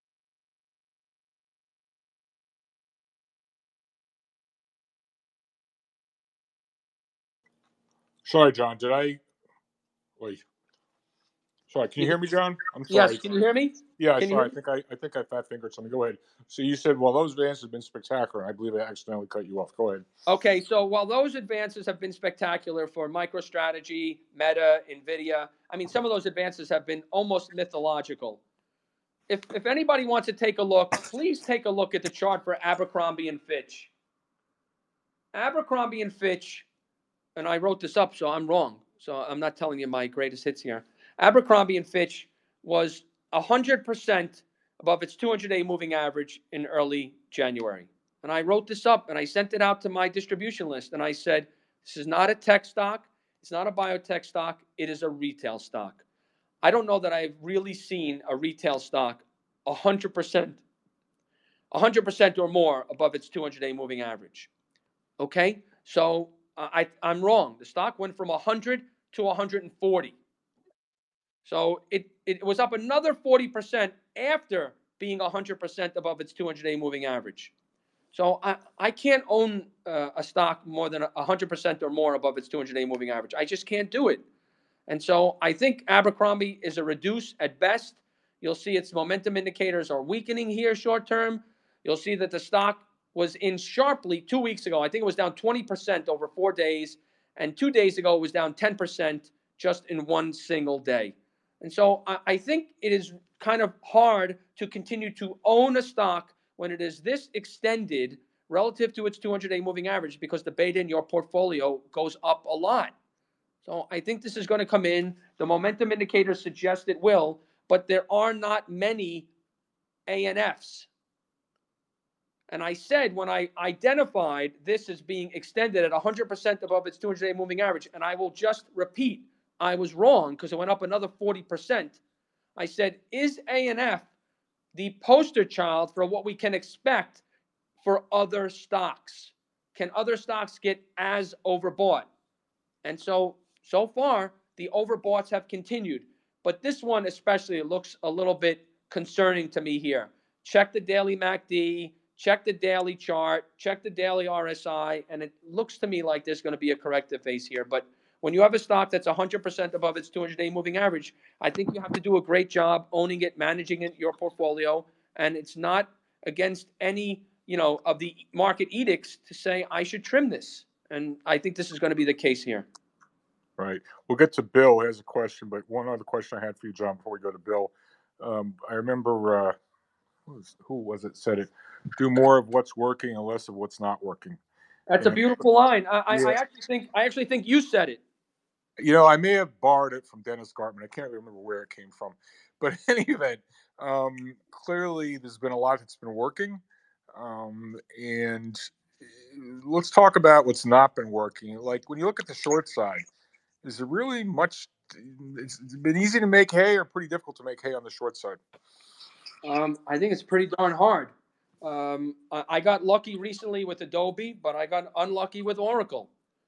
Sorry, John. Did I? Wait. Sorry. Can you hear me, John? I'm sorry. Yes. Can you hear me? Yeah. Can sorry. I think I, I think I fat fingered something. Go ahead. So you said, well, those advances have been spectacular. I believe I accidentally cut you off. Go ahead. Okay. So while those advances have been spectacular for MicroStrategy, Meta, NVIDIA, I mean, some of those advances have been almost mythological. If if anybody wants to take a look, please take a look at the chart for Abercrombie and Fitch. Abercrombie and Fitch, and I wrote this up, so I'm wrong. So I'm not telling you my greatest hits here. Abercrombie and Fitch was one hundred percent above its two hundred day moving average in early January. And I wrote this up and I sent it out to my distribution list. And I said, this is not a tech stock. It's not a biotech stock. It is a retail stock. I don't know that I've really seen a retail stock one hundred percent, one hundred percent or more above its two hundred day moving average. Okay? So uh, I, I'm wrong. The stock went from one hundred to one hundred forty. So it, it was up another forty percent after being one hundred percent above its two hundred day moving average. So I, I can't own uh, a stock more than one hundred percent or more above its two hundred day moving average. I just can't do it. And so I think Abercrombie is a reduce at best. You'll see its momentum indicators are weakening here short term. You'll see that the stock was in sharply two weeks ago. I think it was down twenty percent over four days. And two days ago, it was down ten percent just in one single day. And so I, I think it is kind of hard to continue to own a stock when it is this extended relative to its two hundred day moving average, because the beta in your portfolio goes up a lot. So I think this is going to come in. The momentum indicators suggest it will, but there are not many A N Fs. And I said when I identified this as being extended at one hundred percent above its two hundred day moving average, and I will just repeat, I was wrong because it went up another forty percent. I said, is A N F the poster child for what we can expect for other stocks? Can other stocks get as overbought? And so, so far, the overboughts have continued. But this one especially looks a little bit concerning to me here. Check the daily M A C D, check the daily chart, check the daily R S I, and it looks to me like there's going to be a corrective phase here. But when you have a stock that's one hundred percent above its two hundred day moving average, I think you have to do a great job owning it, managing it, your portfolio, and it's not against any, you know, of the market edicts to say I should trim this. And I think this is going to be the case here. Right. We'll get to Bill, who has a question, but one other question I had for you, John, before we go to Bill. Um, I remember, uh, who, was, who was it said it, do more of what's working and less of what's not working. That's and, a beautiful line. I, yeah. I actually think I actually think you said it. You know, I may have borrowed it from Dennis Gartman. I can't remember where it came from. But in any event, um, clearly there's been a lot that's been working. Um, and let's talk about what's not been working. Like when you look at the short side, is it really much? It's been easy to make hay or pretty difficult to make hay on the short side? Um, I think it's pretty darn hard. Um, I, I got lucky recently with Adobe, but I got unlucky with Oracle.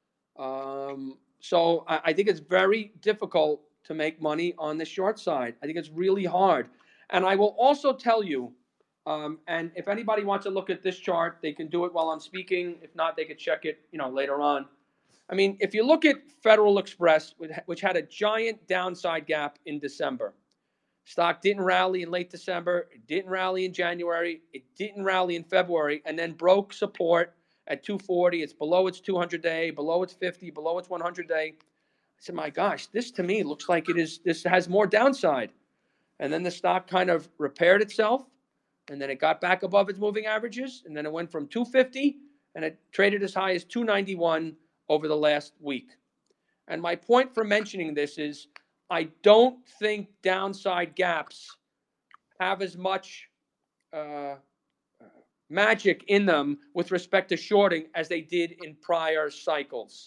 Um, so I, I think it's very difficult to make money on the short side. I think it's really hard. And I will also tell you, um, and if anybody wants to look at this chart, they can do it while I'm speaking. If not, they could check it, you know, later on. I mean, if you look at Federal Express, which had a giant downside gap in December, stock didn't rally in late December, it didn't rally in January, it didn't rally in February, and then broke support at two forty. It's below its two hundred day, below its fifty, below its one hundred day. I said, my gosh, this to me looks like it is. This has more downside. And then the stock kind of repaired itself, and then it got back above its moving averages, and then it went from two fifty, and it traded as high as two ninety-one over the last week. And my point for mentioning this is I don't think downside gaps have as much uh, magic in them with respect to shorting as they did in prior cycles.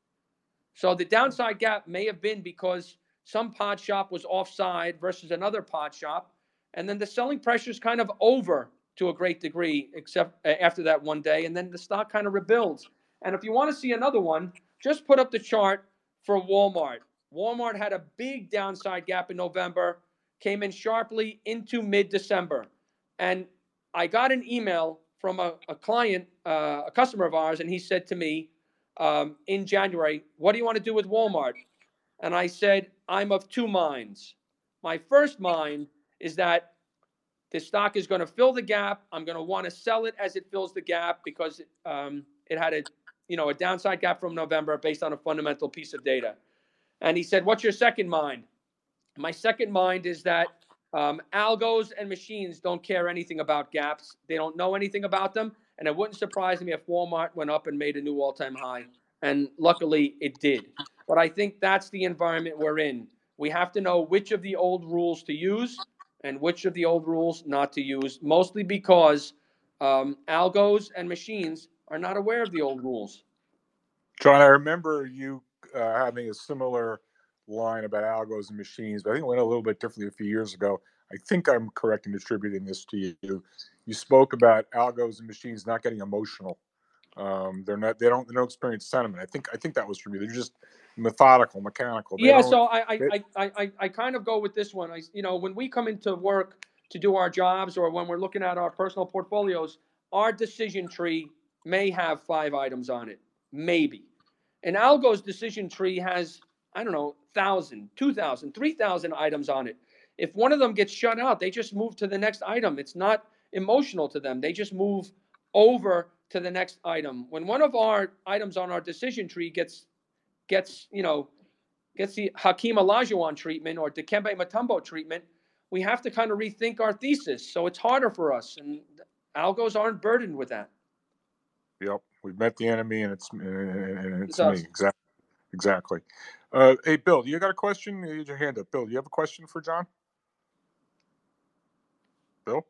So the downside gap may have been because some pod shop was offside versus another pod shop, and then the selling pressure is kind of over to a great degree, except after that one day, and then the stock kind of rebuilds. And if you want to see another one, just put up the chart for Walmart. Walmart had a big downside gap in November, came in sharply into mid-December. And I got an email from a, a client, uh, a customer of ours, and he said to me um, in January, what do you want to do with Walmart? And I said, I'm of two minds. My first mind is that the stock is going to fill the gap. I'm going to want to sell it as it fills the gap because um, it had a, you know, a downside gap from November based on a fundamental piece of data. And he said, what's your second mind? My second mind is that um, algos and machines don't care anything about gaps. They don't know anything about them. And it wouldn't surprise me if Walmart went up and made a new all-time high. And luckily it did. But I think that's the environment we're in. We have to know which of the old rules to use and which of the old rules not to use, mostly because um, algos and machines are not aware of the old rules. John, I remember you uh, having a similar line about algos and machines, but I think it went a little bit differently a few years ago. I think I'm correct in attributing this to you. You spoke about algos and machines not getting emotional. Um, they're not. They don't. They don't experience sentiment. I think. I think that was for me. They're just methodical, mechanical. They Yeah, don't. so I They, I, I I I kind of go with this one. I you know when we come into work to do our jobs or when we're looking at our personal portfolios, our decision tree may have five items on it, maybe. An algo's decision tree has I don't know thousand, two thousand, three thousand items on it. If one of them gets shut out, they just move to the next item. It's not emotional to them. They just move over to the next item. When one of our items on our decision tree gets gets you know gets the Hakeem Olajuwon treatment or Dikembe Mutombo treatment, we have to kind of rethink our thesis. So it's harder for us, and algos aren't burdened with that. yep, we've met the enemy, and it's and it's, It's me. us. Exactly. Exactly. Uh, hey, Bill, you got a question? You had your hand up. Bill, do you have a question for John? Bill?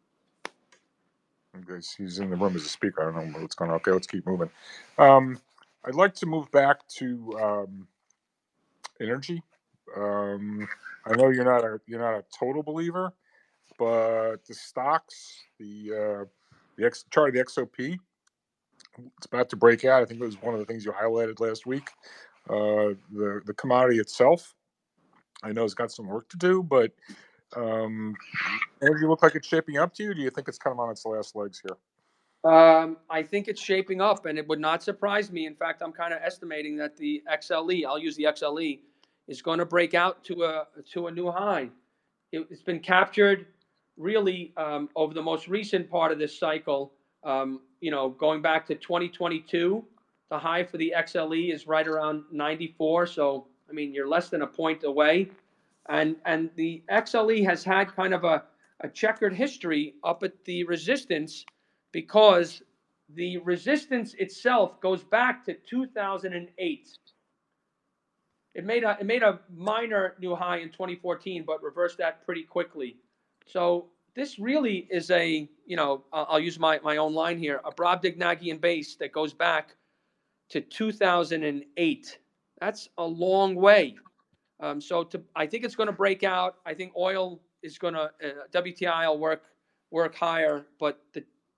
Okay, he's in the room as a speaker. I don't know what's going on. Okay, let's keep moving. Um, I'd like to move back to um, energy. Um, I know you're not a you're not a total believer, but the stocks, the uh, the X, chart of the X O P, it's about to break out. I think it was one of the things you highlighted last week. Uh, the the commodity itself, I know it's got some work to do, but um, energy look like it's shaping up to you? Or do you think it's kind of on its last legs here? Um, I think it's shaping up, and it would not surprise me. In fact, I'm kind of estimating that the X L E, I'll use the X L E, is going to break out to a to a new high. It, it's been captured really um, over the most recent part of this cycle. Um, you know, going back to twenty twenty-two, the high for the X L E is right around ninety-four. So, I mean, you're less than a point away, and and the X L E has had kind of a a checkered history up at the resistance because the resistance itself goes back to two thousand eight. It made a it made a minor new high in twenty fourteen, but reversed that pretty quickly. So this really is a you know I'll, I'll use my my own line here, a Brobdingnagian base that goes back to two thousand eight. That's a long way. Um, so to, I think it's going to break out. I think oil is going to uh, W T I will work work higher, but the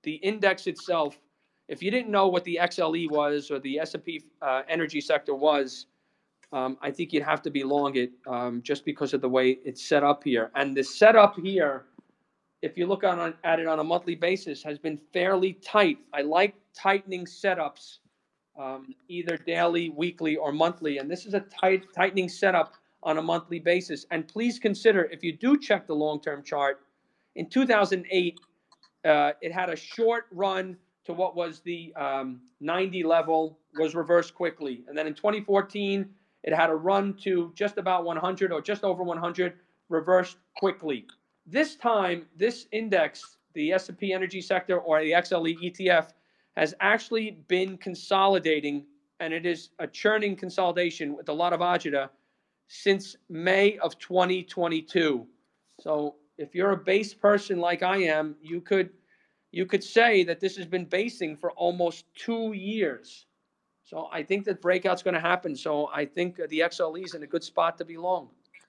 the index itself, if you didn't know what the X L E was or the S and P uh, energy sector was, um, I think you'd have to be long it um, just because of the way it's set up here. And the setup here, if you look on, at it on a monthly basis, has been fairly tight. I like tightening setups, um, either daily, weekly, or monthly. And this is a tight tightening setup on a monthly basis. And please consider, if you do check the long-term chart, in two thousand eight, uh, it had a short run to what was the um, ninety level, was reversed quickly. And then in twenty fourteen, it had a run to just about one hundred or just over one hundred, reversed quickly. This time, this index, the S and P energy sector or the X L E E T F, has actually been consolidating, and it is a churning consolidation with a lot of agita since May of twenty twenty-two. So if you're a base person like I am, you could you could say that this has been basing for almost two years. So I think that breakout's going to happen. So I think the X L E is in a good spot to be long.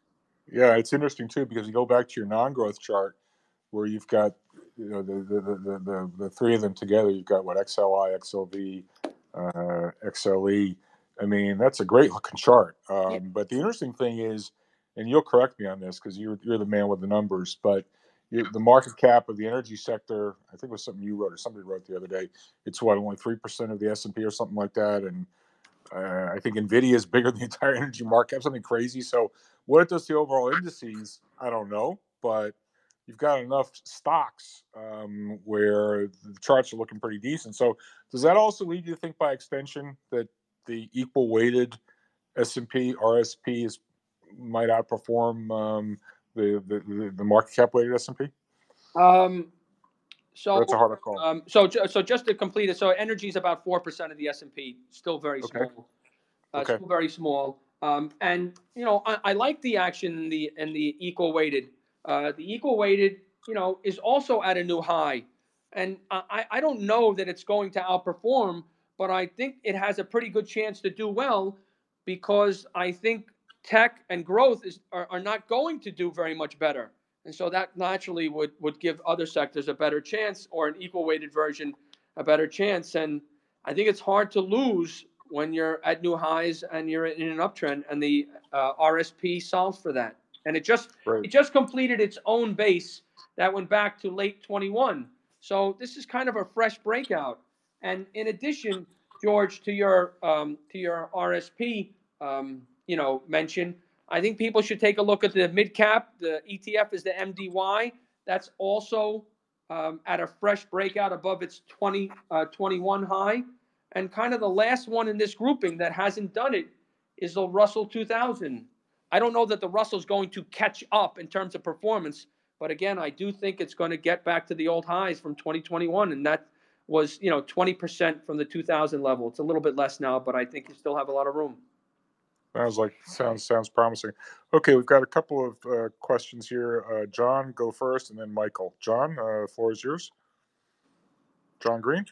Yeah, it's interesting too because you go back to your non-growth chart where you've got, you know, the the, the, the, the three of them together. You've got what, X L I, X L V, uh, X L E. I mean, that's a great looking chart. Um, Yeah. but the interesting thing is, and you'll correct me on this because you're you're the man with the numbers, but you, the market cap of the energy sector, I think it was something you wrote or somebody wrote the other day. It's what, only three percent of the S and P or something like that, and uh, I think Nvidia is bigger than the entire energy market, something crazy. So what it does to the overall indices, I don't know, but you've got enough stocks um, where the charts are looking pretty decent. So does that also lead you to think, by extension, that the equal weighted S and P R S P is might outperform um, the, the the market cap weighted S and P? Um, so, That's a harder call. um, so, so just to complete it, so energy is about four percent of the S and P, still very Okay. small. Uh, Okay. still very small. Um, and you know, I, I like the action in the in the equal weighted. Uh, the equal weighted, you know, is also at a new high, and I, I don't know that it's going to outperform, but I think it has a pretty good chance to do well because I think tech and growth is are, are not going to do very much better, and so that naturally would would give other sectors a better chance, or an equal weighted version a better chance. And I think it's hard to lose when you're at new highs and you're in an uptrend, and the uh, R S P solves for that. And it just Right. it just completed its own base that went back to late twenty-one. So this is kind of a fresh breakout. And in addition, George, to your um, to your R S P, um, you know, mention, I think people should take a look at the mid cap. The E T F is the M D Y. That's also um, at a fresh breakout above its twenty, uh, twenty-one high. And kind of the last one in this grouping that hasn't done it is the Russell two thousand. I don't know that the Russell's going to catch up in terms of performance, but again, I do think it's going to get back to the old highs from twenty twenty-one, and that was, you know, twenty percent from the two thousand level. It's a little bit less now, but I think you still have a lot of room. Sounds like sounds sounds promising. Okay, we've got a couple of uh, questions here. Uh, John, go first, and then Michael. John, uh, floor is yours. John Green.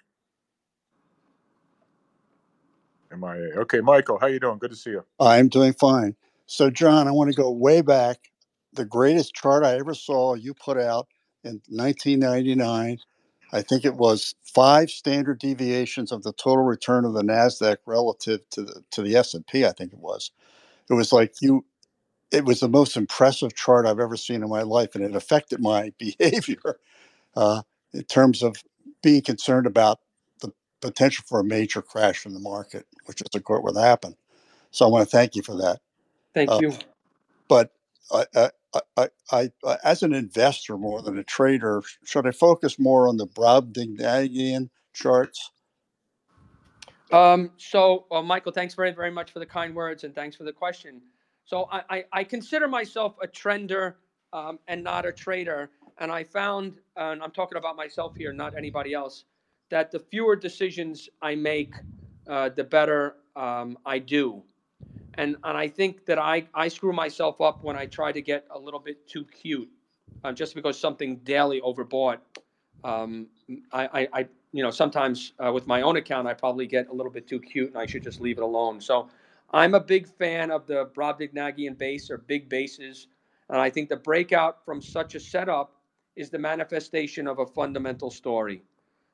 M I A. Okay, Michael, how you doing? Good to see you. I'm doing fine. So, John, I want to go way back. The greatest chart I ever saw you put out in nineteen ninety-nine. I think it was five standard deviations of the total return of the Nasdaq relative to the to the S and P. I think it was. It was like you. It was the most impressive chart I've ever seen in my life, and it affected my behavior uh, in terms of being concerned about the potential for a major crash in the market, which is of course what happened. So I want to thank you for that. Thank Uh, you. but I, I, I, I, I, as an investor more than a trader, should I focus more on the Brobdingnagian charts? Um, so, well, Michael, thanks very, very much for the kind words, and thanks for the question. So I, I, I consider myself a trender um, and not a trader. And I found, and I'm talking about myself here, not anybody else, that the fewer decisions I make, uh, the better um, I do. And and I think that I, I screw myself up when I try to get a little bit too cute, uh, just because something daily overbought. Um, I, I, I you know sometimes uh, with my own account I probably get a little bit too cute and I should just leave it alone. So I'm a big fan of the Brobdingnagian base, or big bases, and I think the breakout from such a setup is the manifestation of a fundamental story.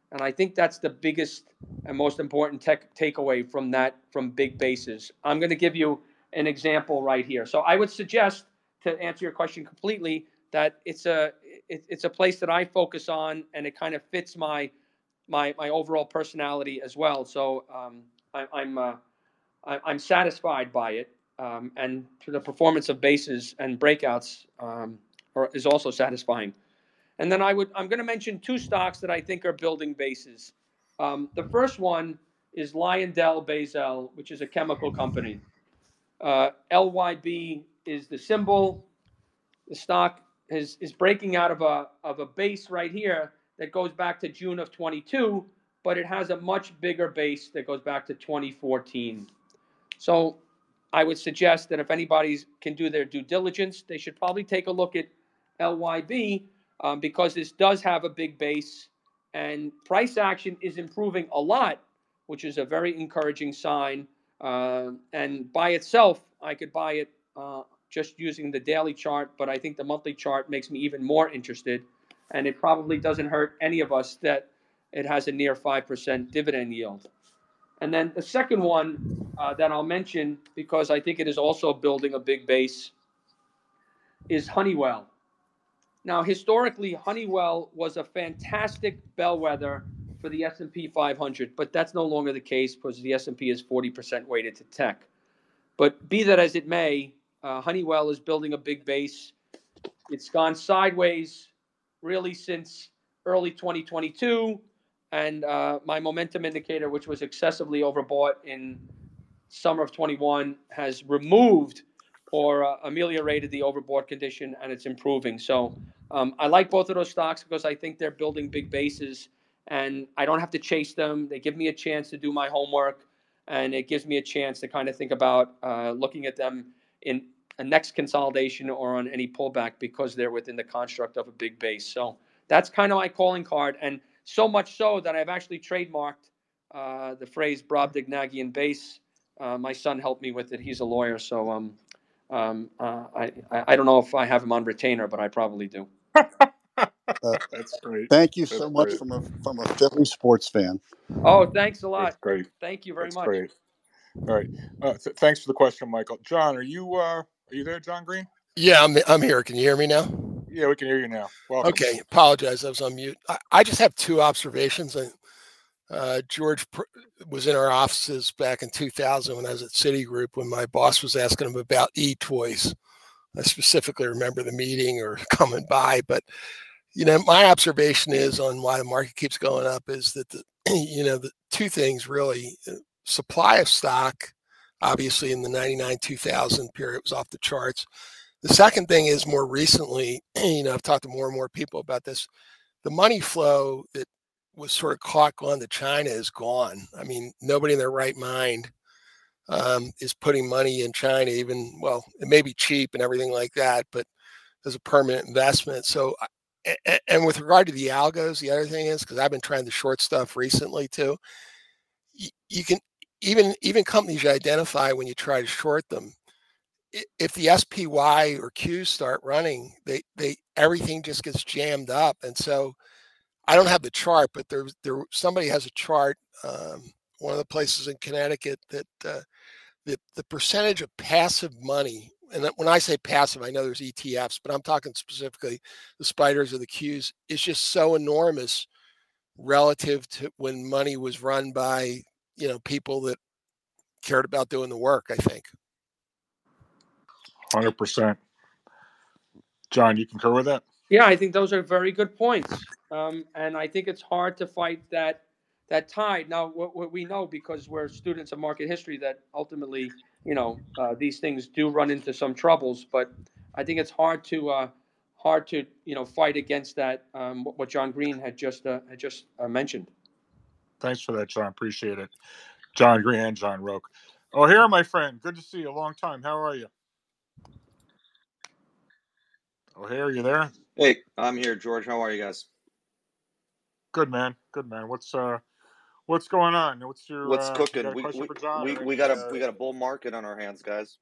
And I think that's the biggest and most important tech takeaway from that, from big bases. I'm going to give you an example right here. So I would suggest, to answer your question completely, that it's a it, it's a place that I focus on, and it kind of fits my my my overall personality as well. So um, I, I'm uh, I, I'm satisfied by it, um, and the performance of bases and breakouts um, are, is also satisfying. And then I would I'm going to mention two stocks that I think are building bases. Um, the first one is LyondellBasell, which is a chemical company. Uh, L Y B is the symbol. The stock is is breaking out of a of a base right here that goes back to June of twenty-two, but it has a much bigger base that goes back to twenty fourteen. So I would suggest that if anybody can do their due diligence, they should probably take a look at L Y B, um, because this does have a big base, and price action is improving a lot, which is a very encouraging sign. Uh, and by itself, I could buy it uh, just using the daily chart, but I think the monthly chart makes me even more interested. And it probably doesn't hurt any of us that it has a near five percent dividend yield. And then the second one uh, that I'll mention, because I think it is also building a big base, is Honeywell. Now, historically, Honeywell was a fantastic bellwether for the S and P five hundred, but that's no longer the case because the S and P is forty percent weighted to tech. But be that as it may, uh, Honeywell is building a big base. It's gone sideways really since early twenty twenty-two, and uh, my momentum indicator, which was excessively overbought in summer of twenty-one, has removed or uh, ameliorated the overbought condition, and it's improving. So um, I like both of those stocks because I think they're building big bases, and I don't have to chase them. They give me a chance to do my homework, and it gives me a chance to kind of think about uh, looking at them in a next consolidation or on any pullback because they're within the construct of a big base. So that's kind of my calling card, and so much so that I've actually trademarked uh, the phrase Brobdingnagian base. Uh, my son helped me with it. He's a lawyer, so um, um, uh, I, I don't know if I have him on retainer, but I probably do. Uh, That's great. thank you That's so much great. from a from a Philly sports fan. Oh, thanks a That's lot. great. Thank you very That's much. great. All right. Uh, th- thanks for the question, Michael. John, are you uh, are you there, John Green? Yeah, I'm I'm here. Can you hear me now? Yeah, we can hear you now. Welcome. Okay, apologize. I was on mute. I, I just have two observations. Uh, George pr- was in our offices back in two thousand when I was at Citigroup when my boss was asking him about e-toys. I specifically remember the meeting or coming by, but you know, my observation is on why the market keeps going up is that the you know the two things really: supply of stock, obviously in the ninety-nine two thousand period was off the charts. The second thing is more recently, you know, I've talked to more and more people about this. The money flow that was sort of caught going to China is gone. I mean, nobody in their right mind um, is putting money in China, even, well, it may be cheap and everything like that, but as a permanent investment. So, and with regard to the algos, the other thing is, because I've been trying to short stuff recently too, you, you can, even, even companies you identify when you try to short them, if the S P Y or Qs start running, they they everything just gets jammed up. And so I don't have the chart, but there there somebody has a chart. Um, one of the places in Connecticut that uh, the the percentage of passive money, and when I say passive, I know there's E T Fs, but I'm talking specifically the spiders or the Qs, is just so enormous relative to when money was run by you know people that cared about doing the work, I think. one hundred percent. John, you concur with that? Yeah, I think those are very good points, um, and I think it's hard to fight that that tide. Now, what, what we know, because we're students of market history, that ultimately, you know, uh, these things do run into some troubles. But I think it's hard to uh, hard to you know fight against that. Um, what, what John Green had just uh, had just uh, mentioned. Thanks for that, John. Appreciate it. John Green and John Roque. Oh, here, my friend. Good to see you. A long time. How are you? Oh, here, are you there? Hey, I'm here, George. How are you guys? Good, man. Good, man. What's uh, what's going on? What's your What's uh, you cooking? got a We question we for John? we, Or we any, got a uh, we got a bull market on our hands, guys.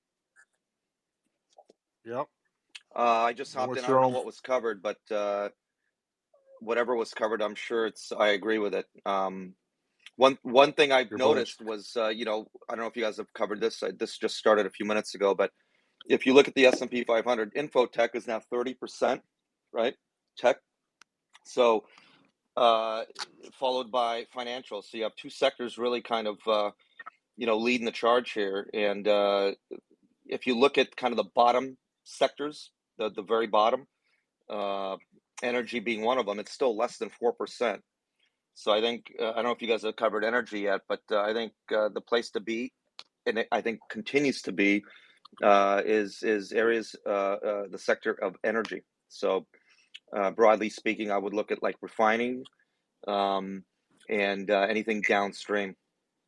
Yep. Uh, I just And hopped in. what's I your don't know own? what was covered, but uh, whatever was covered, I'm sure it's. I agree with it. Um, one one thing I've You're bullish. noticed was, uh, you know, I don't know if you guys have covered this. I, this just started a few minutes ago, but if you look at the S and P five hundred, infotech is now thirty percent, right? Tech. So, uh, followed by financial. So you have two sectors really kind of, uh, you know, leading the charge here. And uh, if you look at kind of the bottom sectors, the the very bottom, uh, energy being one of them, it's still less than four percent. So I think uh, I don't know if you guys have covered energy yet, but uh, I think uh, the place to be, and it, I think continues to be, uh, is is areas uh, uh, the sector of energy. So uh, broadly speaking, I would look at like refining um, and uh, anything downstream.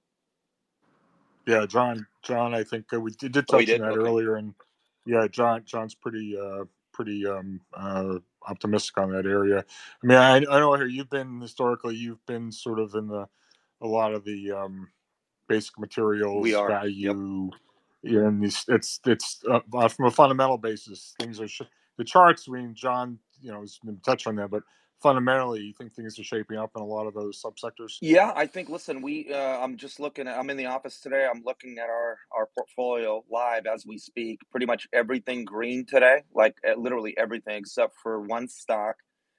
Yeah, John. John, I think uh, we did, did Oh, we touch on did. that Okay. earlier, and yeah, John. John's pretty, uh, pretty um, uh, optimistic on that area. I mean, I, I know here you've been historically, you've been sort of in the a lot of the um, basic We materials are. Yep. value. Yeah, and it's it's it's uh, from a fundamental basis. Things are sh- the charts. I mean, John, you know, has been touched on that, but fundamentally, you think things are shaping up in a lot of those subsectors. Yeah, I think. Listen, we. Uh, I'm just looking at. I'm in the office today. I'm looking at our our portfolio live as we speak. Pretty much everything green today, like uh, literally everything except for one stock.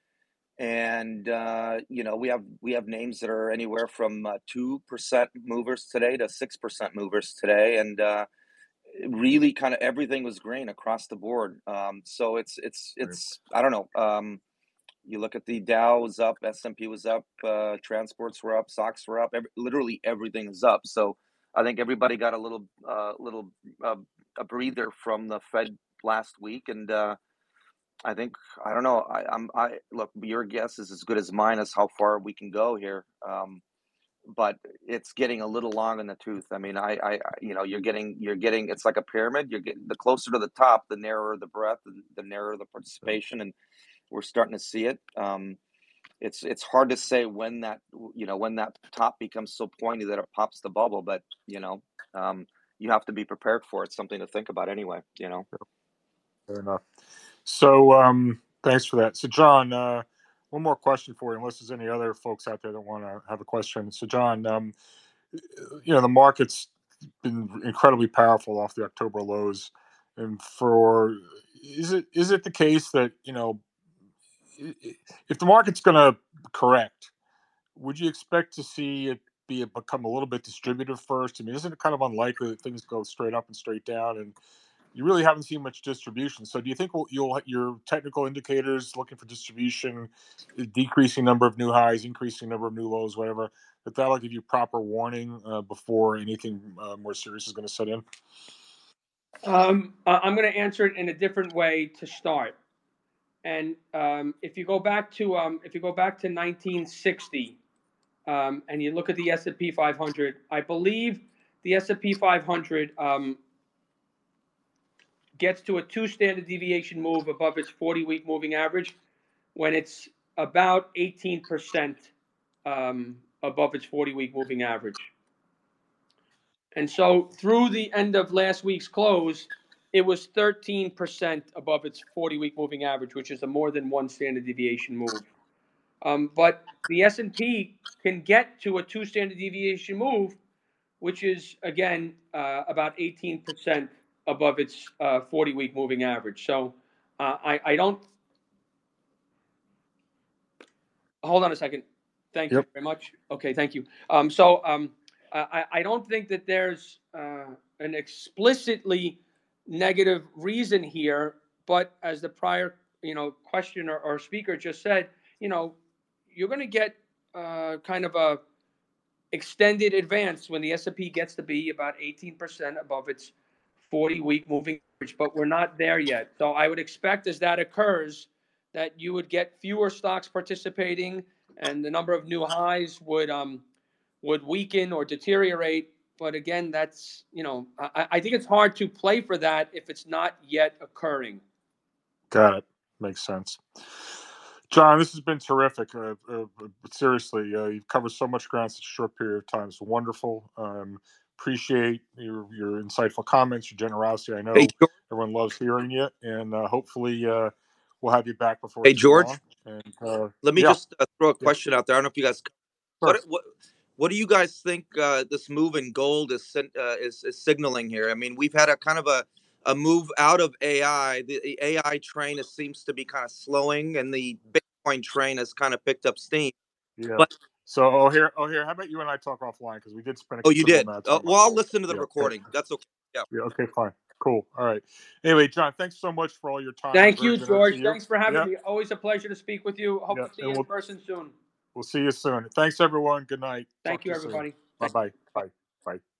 And uh, you know, we have we have names that are anywhere from uh, two percent movers today to six percent movers today, and uh, really kind of everything was green across the board. Um, so it's it's Right. it's I don't know. Um, you look at the Dow was up, S and P was up, uh, transports were up, stocks were up. Every, literally everything is up. So I think everybody got a little uh, little uh, a breather from the Fed last week, and uh, I think I don't know. I, I'm I look. Your guess is as good as mine as how far we can go here. Um, but it's getting a little long in the tooth. I mean, I, I, you know, you're getting, you're getting. It's like a pyramid. You're getting the closer to the top, the narrower the breadth, and the narrower the participation, and we're starting to see it. Um, it's it's hard to say when that, you know, when that top becomes so pointy that it pops the bubble. But you know, um, you have to be prepared for it. Something to think about anyway. You know. Fair enough. So um, thanks for that. So John, uh, one more question for you, unless there's any other folks out there that want to have a question. So John, um, you know the market's been incredibly powerful off the October lows, and for is it is it the case that you know if the market's going to correct, would you expect to see it be become a little bit distributed first? I mean, isn't it kind of unlikely that things go straight up and straight down, and you really haven't seen much distribution? So, do you think you'll your technical indicators looking for distribution, decreasing number of new highs, increasing number of new lows, whatever, that that'll give you proper warning uh, before anything uh, more serious is going to set in? Um, I- I'm going to answer it in a different way to start. And um, if you go back to um, if you go back to nineteen sixty, um, and you look at the S and P five hundred, I believe the S and P five hundred um, gets to a two standard deviation move above its forty-week moving average when it's about eighteen percent um, above its forty-week moving average. And so through the end of last week's close, it was thirteen percent above its forty-week moving average, which is a more than one standard deviation move. Um, but the S and P can get to a two standard deviation move, which is, again, uh, about eighteen percent above its uh, forty-week moving average. So uh, I, I don't – hold on a second. Thank you Yep. very much. Okay, thank you. Um, so um, I, I don't think that there's uh, an explicitly negative reason here, but as the prior, you know, questioner or speaker just said, you know, you're going to get uh, kind of a extended advance when the S and P gets to be about eighteen percent above its forty-week moving average, but we're not there yet. So I would expect as that occurs that you would get fewer stocks participating and the number of new highs would um, would weaken or deteriorate. But again, that's, you know, I, I think it's hard to play for that if it's not yet occurring. Got it. Makes sense. John, this has been terrific. Uh, uh, seriously, uh, you've covered so much ground in such a short period of time. It's wonderful. Um, appreciate your your insightful comments, your generosity. I know Hey, George. everyone loves hearing you, and uh, hopefully uh, we'll have you back before Hey, too George, long. And uh, let me yeah, just uh, throw a yeah, question out there. I don't know if you guys, sure. what what what do you guys think uh, this move in gold is, sin- uh, is is signaling here? I mean, we've had a kind of a a move out of A I. The, the A I train is, seems to be kind of slowing, and the Bitcoin train has kind of picked up steam. Yeah. But So, oh here, oh here. How about you and I talk offline because we did spend a oh, you considerable did. amount Uh, of time well, on I'll gold. listen to the Yeah. Okay. recording. That's okay. Yeah. Yeah. Okay. Fine. Cool. All right. Anyway, John, thanks so much for all your time. Thank Very you, generous George. of you. Thanks for having Yeah. me. Always a pleasure to speak with you. Hope Yeah. to see And you in we'll person soon. we'll see you soon. Thanks everyone. Good night. Thank Talk you, to you soon. everybody. Bye Thank bye. Bye bye.